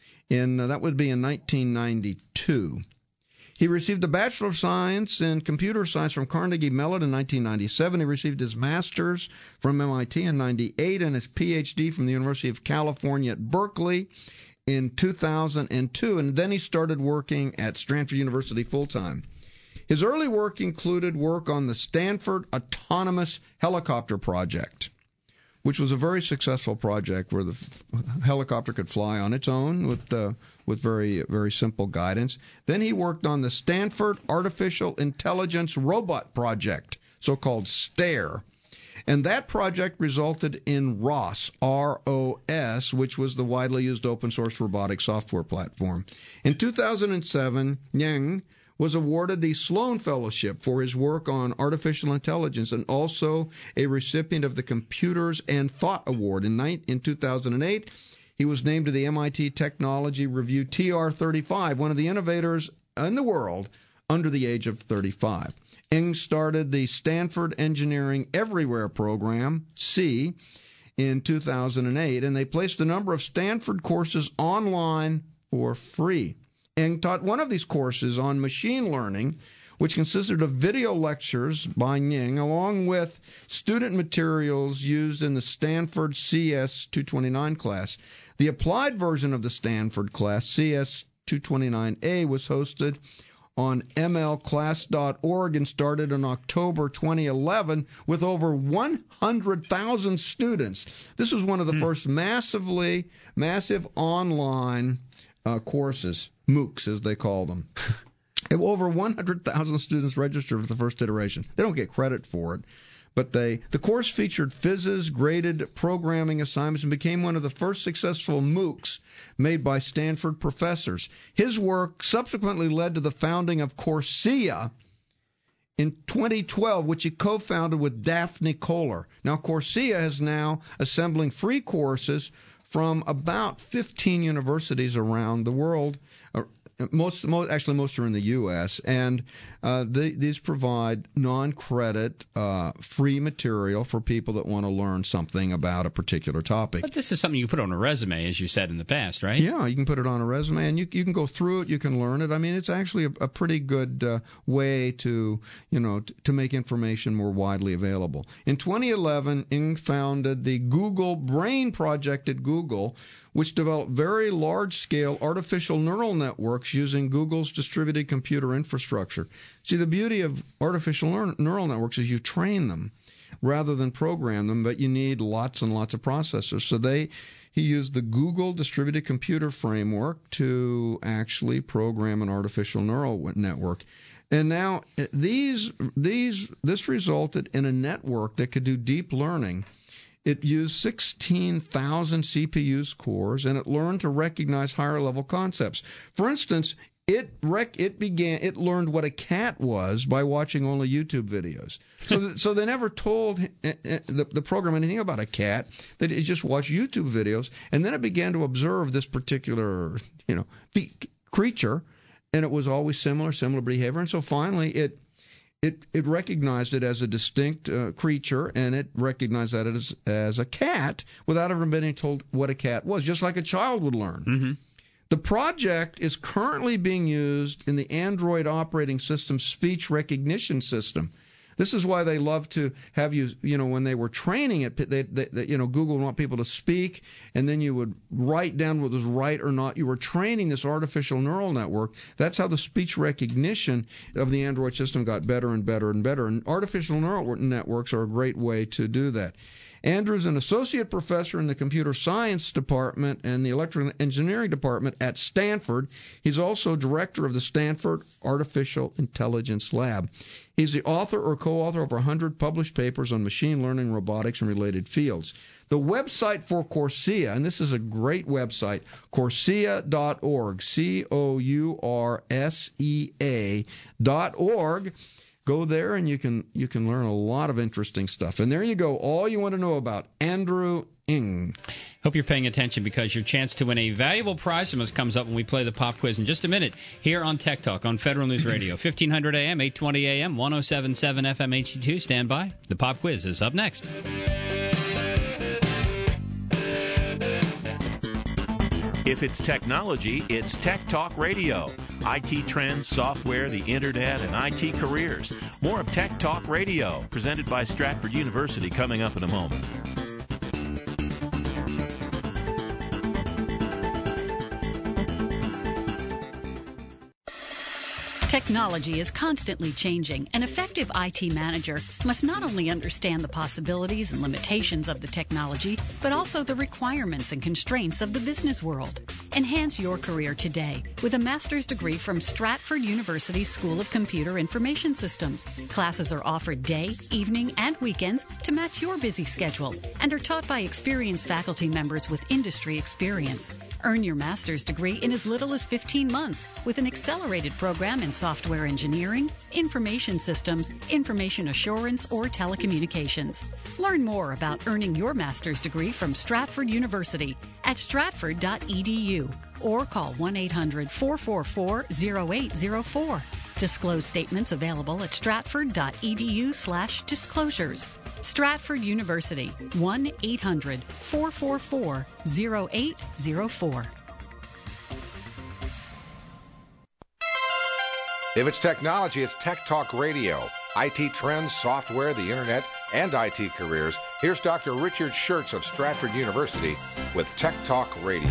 In uh, that would be in nineteen ninety-two. He received a Bachelor of Science in Computer Science from Carnegie Mellon in nineteen ninety-seven. He received his Master's from M I T in ninety-eight and his P H D from the University of California at Berkeley in two thousand two, and then he started working at Stanford University full-time. His early work included work on the Stanford Autonomous Helicopter Project, which was a very successful project where the helicopter could fly on its own with uh, with very, very simple guidance. Then he worked on the Stanford Artificial Intelligence Robot Project, so-called STARE. And that project resulted in R O S, R O S, which was the widely used open-source robotic software platform. In two thousand seven, Ng was awarded the Sloan Fellowship for his work on artificial intelligence and also a recipient of the Computers and Thought Award. In, in two thousand eight, he was named to the M I T Technology Review T R thirty-five, one of the innovators in the world under the age of thirty-five. Ng started the Stanford Engineering Everywhere program, SEA, in two thousand eight, and they placed a number of Stanford courses online for free. Ng taught one of these courses on machine learning, which consisted of video lectures by Ng, along with student materials used in the Stanford C S two twenty-nine class. The applied version of the Stanford class, C S two twenty-nine A, was hosted on M L class dot org and started in October twenty eleven with over one hundred thousand students. This was one of the hmm. first massively, massive online uh, courses, MOOCs as they call them. Over one hundred thousand students registered for the first iteration. They don't get credit for it, but they the course featured quizzes, graded programming assignments, and became one of the first successful MOOCs made by Stanford professors. His work subsequently led to the founding of Coursera in twenty twelve, which he co-founded with Daphne Koller. Now, Coursera is now assembling free courses from about fifteen universities around the world. Most, most, actually, most are in the U S, and uh, they, these provide non-credit, uh, free material for people that want to learn something about a particular topic. But this is something you put on a resume, as you said in the past, right? Yeah, you can put it on a resume, and you you can go through it, you can learn it. I mean, it's actually a, a pretty good uh, way to, you know, t- to make information more widely available. In twenty eleven, Ng founded the Google Brain Project at Google, which developed very large-scale artificial neural networks using Google's distributed computer infrastructure. See, the beauty of artificial neural networks is you train them rather than program them, but you need lots and lots of processors. So they he used the Google distributed computer framework to actually program an artificial neural network. And now these these this resulted in a network that could do deep learning. It used sixteen thousand C P U cores, and it learned to recognize higher-level concepts. For instance, it rec- it began it learned what a cat was by watching only YouTube videos. So, th- so they never told the, the program anything about a cat. That it just watched YouTube videos, and then it began to observe this particular, you know, creature, and it was always similar, similar behavior. And so finally, it. it, it recognized it as a distinct uh, creature, and it recognized that as, as a cat without ever being told what a cat was, just like a child would learn. Mm-hmm. The project is currently being used in the Android operating system speech recognition system. This is why they love to have you, you know, when they were training it, they, they, they, you know, Google would want people to speak, and then you would write down what was right or not. You were training this artificial neural network. That's how the speech recognition of the Android system got better and better and better. And artificial neural networks are a great way to do that. Andrew's an associate professor in the computer science department and the electrical engineering department at Stanford. He's also director of the Stanford Artificial Intelligence Lab. He's the author or co-author of one hundred published papers on machine learning, robotics, and related fields. The website for CourSea, and this is a great website, coursea dot org, C O U R S E A dot org. Go there and you can you can learn a lot of interesting stuff. And there you go, all you want to know about Andrew Ng. Hope you're paying attention, because your chance to win a valuable prize from us comes up when we play the pop quiz in just a minute here on Tech Talk on Federal News Radio, fifteen hundred A M, eight twenty A M, one oh seven point seven F M H D two. Stand by. The pop quiz is up next. If it's technology, it's Tech Talk Radio. I T trends, software, the internet, and I T careers. More of Tech Talk Radio, presented by Stratford University, coming up in a moment. Technology is constantly changing. An effective I T manager must not only understand the possibilities and limitations of the technology, but also the requirements and constraints of the business world. Enhance your career today with a master's degree from Stratford University School of Computer Information Systems. Classes are offered day, evening, and weekends to match your busy schedule and are taught by experienced faculty members with industry experience. Earn your master's degree in as little as fifteen months with an accelerated program in software engineering, information systems, information assurance, or telecommunications. Learn more about earning your master's degree from Stratford University at stratford dot e d u or call one eight hundred, four four four, oh eight oh four. Disclose statements available at stratford dot e d u slash disclosures. Stratford University, one eight hundred, four four four, oh eight oh four. If it's technology, it's Tech Talk Radio. I T trends, software, the internet, and I T careers. Here's Doctor Richard Schertz of Stratford University with Tech Talk Radio.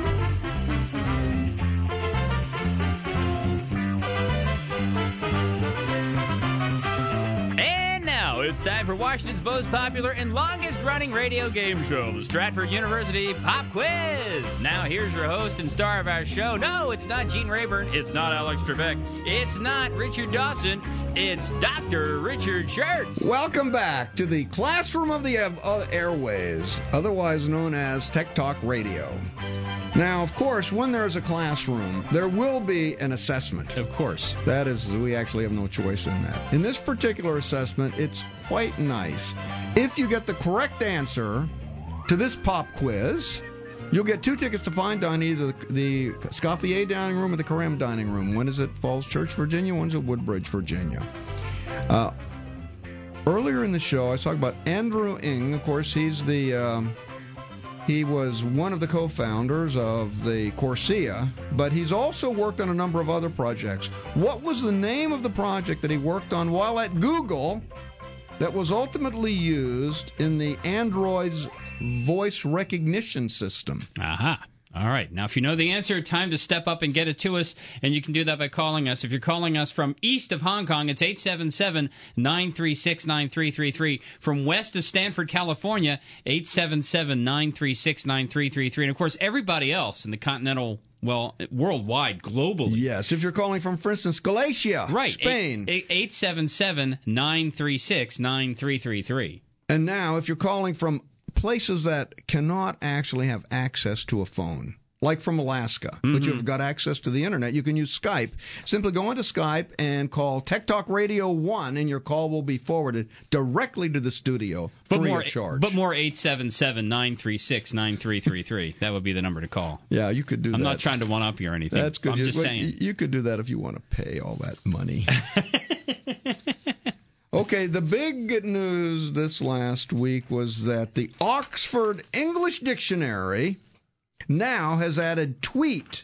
It's time for Washington's most popular and longest-running radio game show, the Stratford University Pop Quiz. Now, here's your host and star of our show. No, it's not Gene Rayburn. It's not Alex Trebek. It's not Richard Dawson. It's Doctor Richard Schertz. Welcome back to the classroom of the uh, airways, otherwise known as Tech Talk Radio. Now, of course, when there is a classroom, there will be an assessment. Of course. That is, we actually have no choice in that. In this particular assessment, it's quite nice. If you get the correct answer to this pop quiz, you'll get two tickets to fine dining, either the, the Scoffier Dining Room or the Carême Dining Room. One is at Falls Church, Virginia. One's at Woodbridge, Virginia. Uh, earlier in the show, I was talking about Andrew Ng. Of course, he's the... Um, He was one of the co-founders of the CourSea, but he's also worked on a number of other projects. What was the name of the project that he worked on while at Google that was ultimately used in the Android's voice recognition system? Aha. All right. Now, if you know the answer, time to step up and get it to us, and you can do that by calling us. If you're calling us from east of Hong Kong, it's eight seven seven, nine three six, nine three three three. From west of Stanford, California, eight seven seven, nine three six, nine three three three. And, of course, everybody else in the continental, well, worldwide, globally. Yes, if you're calling from, for instance, Galicia, right, Spain. eight seven seven, nine three six, nine three three three. And now, if you're calling from places that cannot actually have access to a phone, like from Alaska, mm-hmm. but you've got access to the internet, you can use Skype. Simply go into Skype and call Tech Talk Radio one, and your call will be forwarded directly to the studio, but free more, of charge. But more eight seven seven, nine three six, nine three three three. That would be the number to call. Yeah, you could do I'm that. I'm not trying to one-up you or anything. That's good. I'm you, just well, saying. You could do that if you want to pay all that money. Okay, the big news this last week was that the Oxford English Dictionary now has added tweet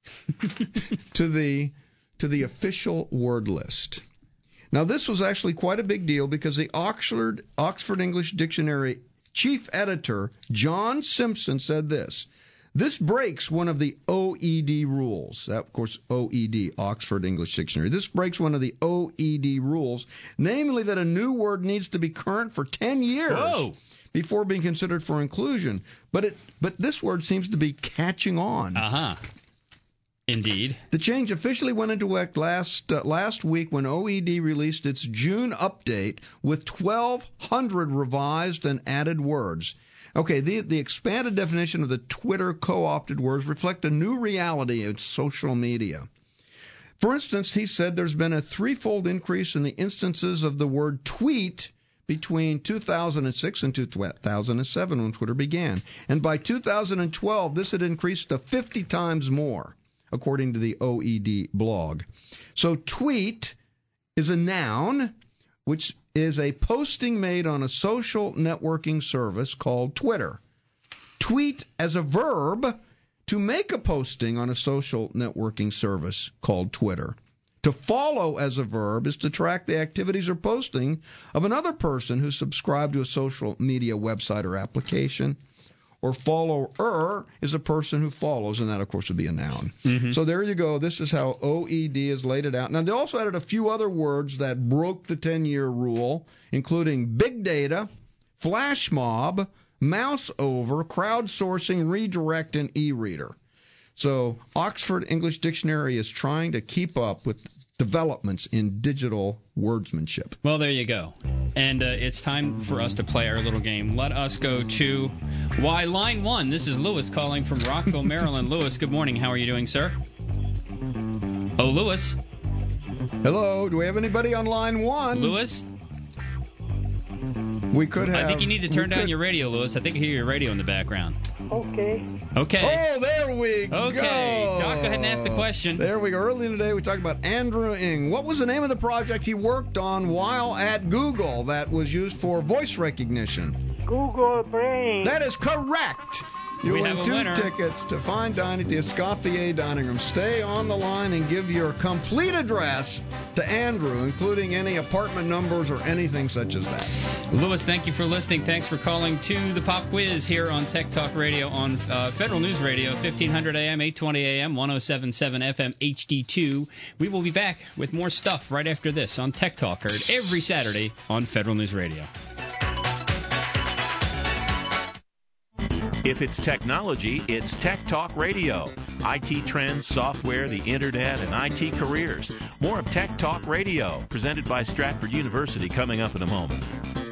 to the to the official word list. Now, this was actually quite a big deal because the Oxford Oxford English Dictionary chief editor, John Simpson, said this: "This breaks one of the O E D rules." That, of course, O E D, Oxford English Dictionary. This breaks one of the O E D rules, namely that a new word needs to be current for ten years Whoa. before being considered for inclusion. But it, but this word seems to be catching on. Uh-huh. Indeed. The change officially went into effect last uh, last week when O E D released its June update with twelve hundred revised and added words. Okay, the, the expanded definition of the Twitter co-opted words reflect a new reality in social media. For instance, he said there's been a threefold increase in the instances of the word tweet between two thousand six and two thousand seven when Twitter began. And by two thousand twelve, this had increased to fifty times more, according to the O E D blog. So tweet is a noun, which is a posting made on a social networking service called Twitter. Tweet as a verb, to make a posting on a social networking service called Twitter. To follow as a verb is to track the activities or posting of another person who subscribed to a social media website or application. Or follower is a person who follows, and that, of course, would be a noun. Mm-hmm. So there you go. This is how O E D has laid it out. Now, they also added a few other words that broke the ten-year rule, including big data, flash mob, mouse over, crowdsourcing, redirect, and e-reader. So Oxford English Dictionary is trying to keep up with developments in digital wordsmanship. Well, there you go. And uh, it's time for us to play our little game. Let us go to Why Line one. This is Lewis calling from Rockville, Maryland. Lewis, good morning. How are you doing, sir? Oh, Lewis. Hello. Do we have anybody on line one? Lewis? We could have. I think you need to turn down could, your radio, Lewis. I think I hear your radio in the background. Okay. Okay. Oh, there we okay. go. Okay. Doc, go ahead and ask the question. There we go. Early today, we talked about Andrew Ng. What was the name of the project he worked on while at Google that was used for voice recognition? Google Brain. That is correct. You We win have a two winner. tickets to Fine Dining at the Escoffier Dining Room. Stay on the line and give your complete address to Andrew, including any apartment numbers or anything such as that. Lewis, thank you for listening. Thanks for calling to the Pop Quiz here on Tech Talk Radio on uh, Federal News Radio, fifteen hundred A M, eight twenty A M, one oh seven point seven F M H D two. We will be back with more stuff right after this on Tech Talk, heard every Saturday on Federal News Radio. If it's technology, it's Tech Talk Radio. I T trends, software, the internet, and I T careers. More of Tech Talk Radio, presented by Stratford University, coming up in a moment.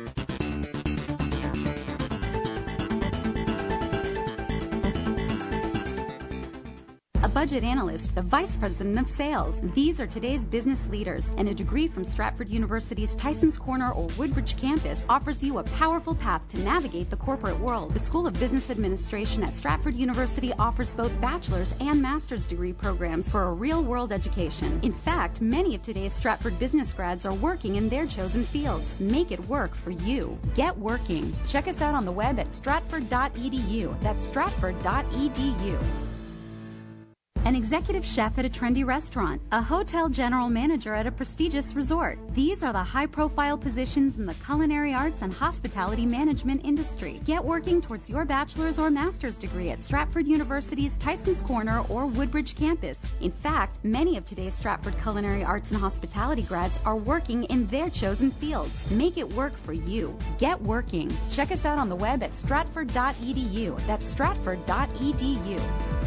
A budget analyst, a vice president of sales. These are today's business leaders, and a degree from Stratford University's Tysons Corner or Woodbridge campus offers you a powerful path to navigate the corporate world. The School of Business Administration at Stratford University offers both bachelor's and master's degree programs for a real-world education. In fact, many of today's Stratford business grads are working in their chosen fields. Make it work for you. Get working. Check us out on the web at stratford dot e d u. That's stratford dot e d u. An executive chef at a trendy restaurant, a hotel general manager at a prestigious resort. These are the high-profile positions in the culinary arts and hospitality management industry. Get working towards your bachelor's or master's degree at Stratford University's Tysons Corner or Woodbridge campus. In fact, many of today's Stratford culinary arts and hospitality grads are working in their chosen fields. Make it work for you. Get working. Check us out on the web at stratford dot e d u. That's stratford dot e d u.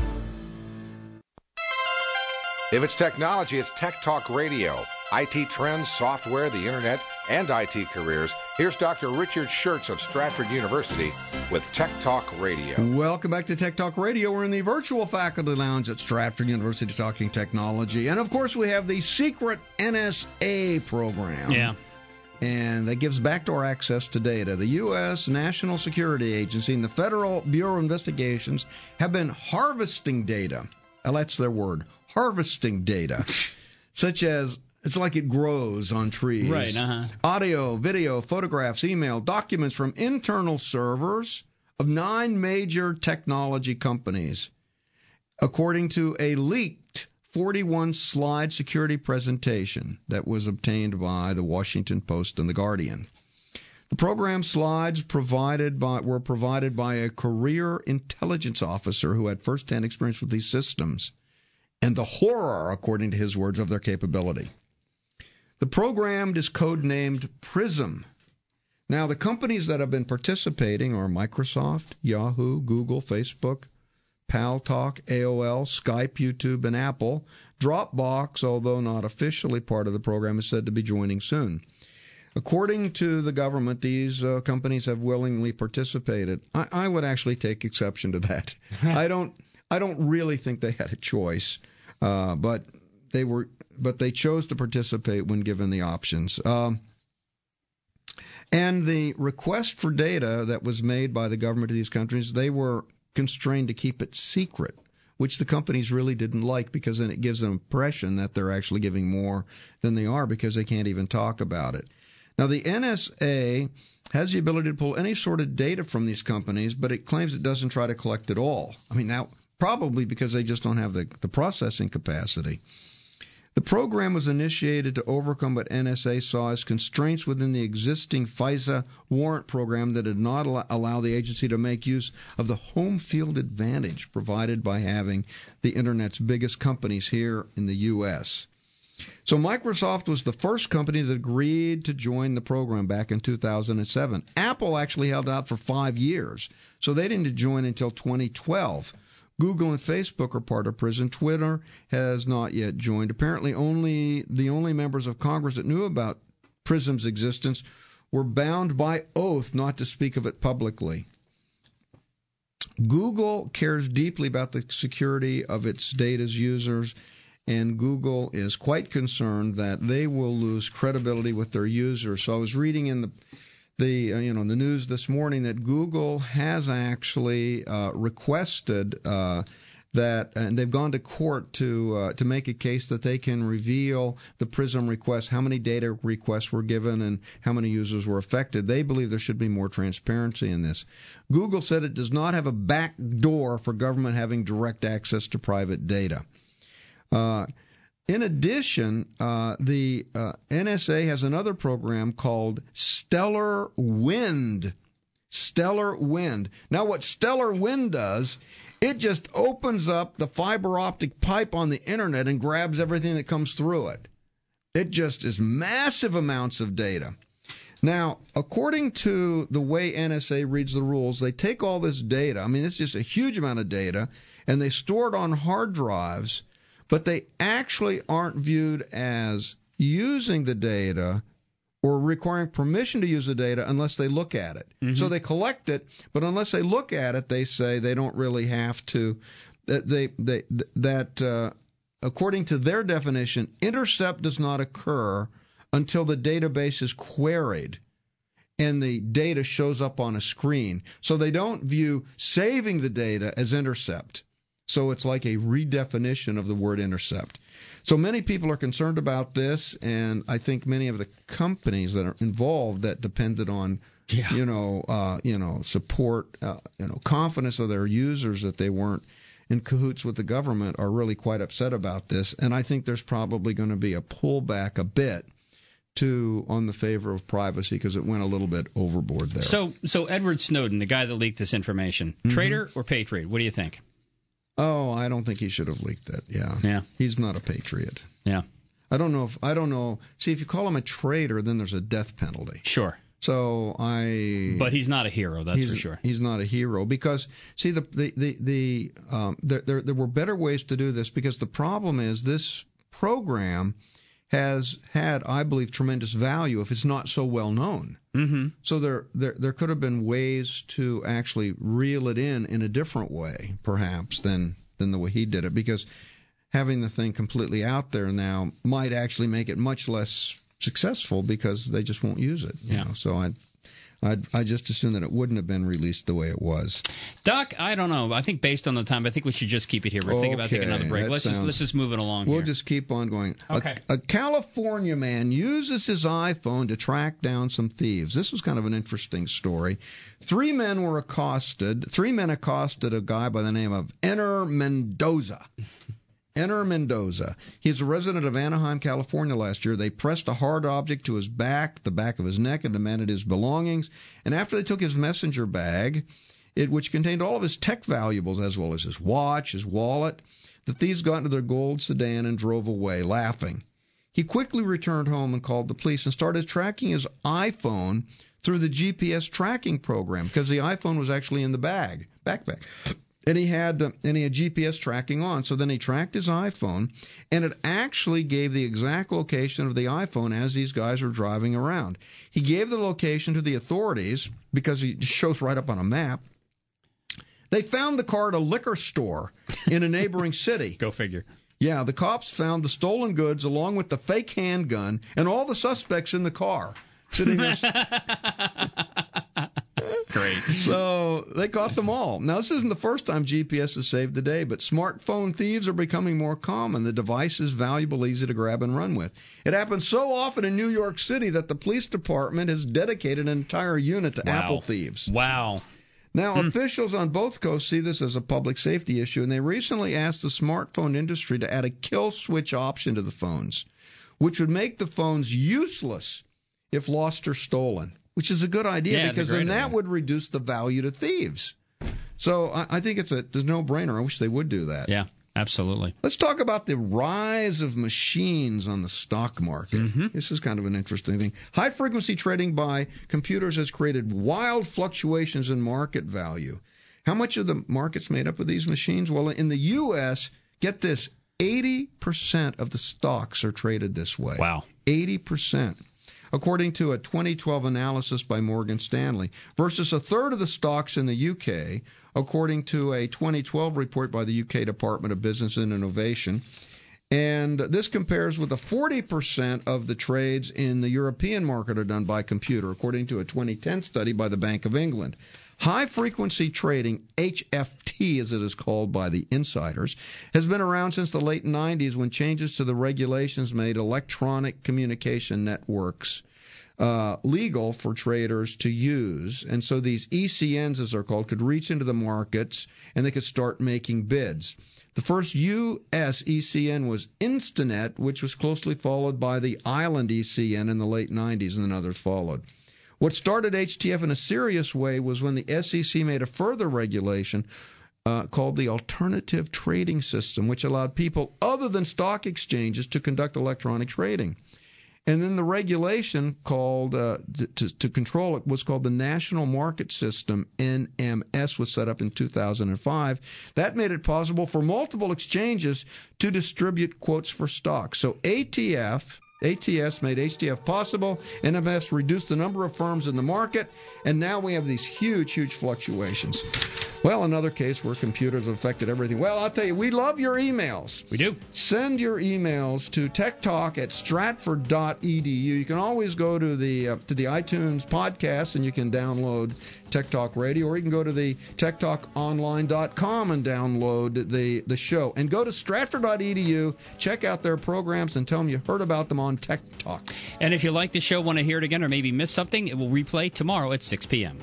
If it's technology, it's Tech Talk Radio. I T trends, software, the internet, and I T careers. Here's Doctor Richard Schertz of Stratford University with Tech Talk Radio. Welcome back to Tech Talk Radio. We're in the virtual faculty lounge at Stratford University talking technology. And, of course, we have the secret N S A program. Yeah. And that gives backdoor access to data. The U S National Security Agency and the Federal Bureau of Investigations have been harvesting data. Well, that's their word. Harvesting data, such as It's like it grows on trees. Right, uh-huh. Audio, video, photographs, email, documents from internal servers of nine major technology companies, according to a leaked forty-one slide security presentation that was obtained by the Washington Post and the Guardian. The program slides provided by, were provided by a career intelligence officer who had first-hand experience with these systems and the horror, according to his words, of their capability. The program is codenamed PRISM. Now, the companies that have been participating are Microsoft, Yahoo, Google, Facebook, Paltalk, A O L, Skype, YouTube, and Apple. Dropbox, although not officially part of the program, is said to be joining soon. According to the government, these uh, companies have willingly participated. I, I would actually take exception to that. I don't. I don't really think they had a choice, uh, but they were. But they chose to participate when given the options. Um, and the request for data that was made by the government of these countries, they were constrained to keep it secret, which the companies really didn't like, because then it gives an impression that they're actually giving more than they are because they can't even talk about it. Now, the N S A has the ability to pull any sort of data from these companies, but it claims it doesn't try to collect it all. I mean, now, probably because they just don't have the, the processing capacity. The program was initiated to overcome what N S A saw as constraints within the existing FISA warrant program that did not allow the agency to make use of the home field advantage provided by having the Internet's biggest companies here in the U S So Microsoft was the first company that agreed to join the program back in two thousand seven. Apple actually held out for five years, so they didn't join until twenty twelve. Google and Facebook are part of PRISM. Twitter has not yet joined. Apparently, only the only members of Congress that knew about PRISM's existence were bound by oath not to speak of it publicly. Google cares deeply about the security of its data's users, and Google is quite concerned that they will lose credibility with their users. So I was reading in the The uh, you know the news this morning that Google has actually uh, requested uh, that, and they've gone to court to uh, to make a case that they can reveal the PRISM requests, how many data requests were given, and how many users were affected. They believe there should be more transparency in this. Google said it does not have a back door for government having direct access to private data. Uh, In addition, uh, the uh, N S A has another program called Stellar Wind. Stellar Wind. Now, what Stellar Wind does, it just opens up the fiber optic pipe on the Internet and grabs everything that comes through it. It just is massive amounts of data. Now, according to the way N S A reads the rules, they take all this data. I mean, it's just a huge amount of data, and they store it on hard drives, but they actually aren't viewed as using the data or requiring permission to use the data unless they look at it. Mm-hmm. So they collect it, but unless they look at it, they say they don't really have to. They they that uh, according to their definition, intercept does not occur until the database is queried and the data shows up on a screen. So they don't view saving the data as intercept. So it's like a redefinition of the word intercept. So many people are concerned about this, and I think many of the companies that are involved that depended on, yeah. you know, uh, you know, support, uh, you know, confidence of their users that they weren't in cahoots with the government are really quite upset about this. And I think there's probably going to be a pullback a bit to on the favor of privacy because it went a little bit overboard there. So, so Edward Snowden, the guy that leaked this information, mm-hmm. traitor or patriot? What do you think? Oh, I don't think he should have leaked that. Yeah. Yeah. He's not a patriot. Yeah. I don't know if, I don't know. See, if you call him a traitor, then there's a death penalty. Sure. So I. But he's not a hero, that's for sure. He's not a hero because, see, the, the, the, the um, there, there, there were better ways to do this because the problem is this program has had, I believe, tremendous value if it's not so well known. Mm-hmm. So there, there, there could have been ways to actually reel it in in a different way, perhaps, than than the way he did it, because having the thing completely out there now might actually make it much less successful because they just won't use it. You yeah. know? So I, I'd, I just assume that it wouldn't have been released the way it was. Doc, I don't know. I think based on the time, I think we should just keep it here. We're thinking about taking another break. Let's sounds, just let's just move it along. We'll here. just keep on going. Okay. A, a California man uses his iPhone to track down some thieves. This was kind of an interesting story. Three men were accosted. Three men accosted a guy by the name of Enner Mendoza. Enner Mendoza. He's a resident of Anaheim, California last year. They pressed a hard object to his back, the back of his neck, and demanded his belongings. And after they took his messenger bag, it which contained all of his tech valuables, as well as his watch, his wallet, the thieves got into their gold sedan and drove away, laughing. He quickly returned home and called the police and started tracking his iPhone through the G P S tracking program, because the iPhone was actually in the bag, backpack. And he had uh, and he had G P S tracking on. So then he tracked his iPhone, and it actually gave the exact location of the iPhone as these guys were driving around. He gave the location to the authorities because he shows right up on a map. They found the car at a liquor store in a neighboring city. Go figure. Yeah, the cops found the stolen goods along with the fake handgun and all the suspects in the car sitting there. Great. So they caught them all. Now, this isn't the first time G P S has saved the day, but smartphone thieves are becoming more common. The device is valuable, easy to grab and run with. It happens so often in New York City that the police department has dedicated an entire unit to Wow. Apple thieves. Wow. Now, Hmm. officials on both coasts see this as a public safety issue, and they recently asked the smartphone industry to add a kill switch option to the phones, which would make the phones useless if lost or stolen, which is a good idea, Yeah, because it's a then great that idea. would reduce the value to thieves. So I, I think it's a, it's a no-brainer. I wish they would do that. Yeah, absolutely. Let's talk about the rise of machines on the stock market. Mm-hmm. This is kind of an interesting thing. High-frequency trading by computers has created wild fluctuations in market value. How much of the market's made up of these machines? Well, in the U S, get this, eighty percent of the stocks are traded this way. Wow. eighty percent. According to a twenty twelve analysis by Morgan Stanley, versus a third of the stocks in the U K, according to a twenty twelve report by the U K Department of Business and Innovation. And this compares with the forty percent of the trades in the European market are done by computer, according to a twenty ten study by the Bank of England. High-frequency trading, H F T as it is called by the insiders, has been around since the late nineties when changes to the regulations made electronic communication networks uh, legal for traders to use. And so these E C Ns, as they're called, could reach into the markets and they could start making bids. The first U S E C N was Instinet, which was closely followed by the Island E C N in the late nineties, and then others followed. What started H T F in a serious way was when the S E C made a further regulation uh, called the Alternative Trading System, which allowed people other than stock exchanges to conduct electronic trading. And then the regulation called uh, to, to control it was called the National Market System, N M S, was set up in two thousand five. That made it possible for multiple exchanges to distribute quotes for stocks. So A T F... A T S made H T F possible, N M S reduced the number of firms in the market, and now we have these huge, huge fluctuations. Well, another case where computers have affected everything. Well, I'll tell you, we love your emails. We do. Send your emails to techtalk at stratford dot e d u. You can always go to the uh, to the iTunes podcast and you can download Tech Talk Radio, or you can go to the tech talk online dot com and download the, the show. And go to stratford dot e d u, check out their programs, and tell them you heard about them on Tech Talk. And if you like the show, want to hear it again, or maybe miss something, it will replay tomorrow at six p.m.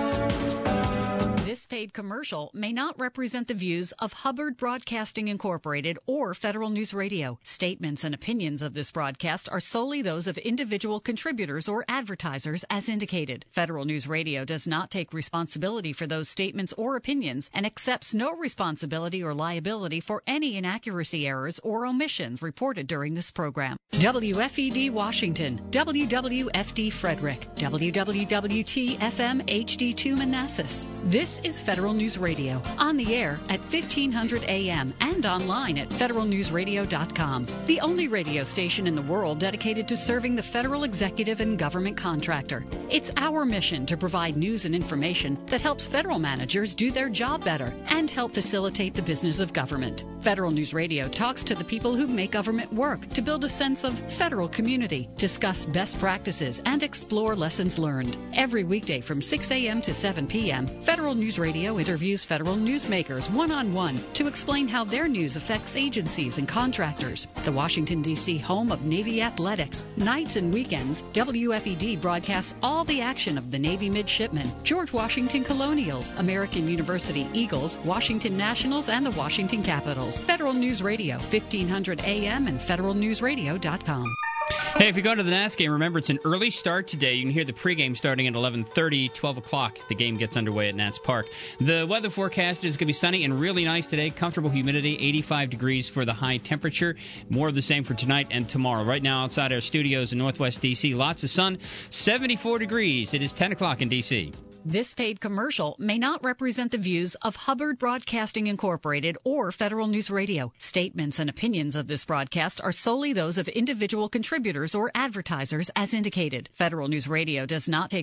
This paid commercial may not represent the views of Hubbard Broadcasting Incorporated or Federal News Radio. Statements and opinions of this broadcast are solely those of individual contributors or advertisers as indicated. Federal News Radio does not take responsibility for those statements or opinions and accepts no responsibility or liability for any inaccuracy, errors, or omissions reported during this program. W F E D Washington, W W F D Frederick, W W W T F M H D two Manassas. This is Federal News Radio, on the air at fifteen hundred A M and online at federal news radio dot com. The only radio station in the world dedicated to serving the federal executive and government contractor. It's our mission to provide news and information that helps federal managers do their job better and help facilitate the business of government. Federal News Radio talks to the people who make government work to build a sense of federal community, discuss best practices, and explore lessons learned. Every weekday from six a.m. to seven p.m., Federal News Radio interviews federal newsmakers one-on-one to explain how their news affects agencies and contractors. The Washington, D C home of Navy athletics. Nights and weekends, W F E D broadcasts all the action of the Navy midshipmen, George Washington Colonials, American University Eagles, Washington Nationals, and the Washington Capitals. Federal News Radio, fifteen hundred A M and federal news radio dot com. Hey, if you go to the Nats game, remember it's an early start today. You can hear the pregame starting at eleven thirty, twelve o'clock. The game gets underway at Nats Park. The weather forecast is going to be sunny and really nice today. Comfortable humidity, eighty-five degrees for the high temperature. More of the same for tonight and tomorrow. Right now, outside our studios in Northwest D C, lots of sun, seventy-four degrees. It is ten o'clock in D C. This paid commercial may not represent the views of Hubbard Broadcasting Incorporated or Federal News Radio. Statements and opinions of this broadcast are solely those of individual contributors or advertisers as indicated. Federal News Radio does not take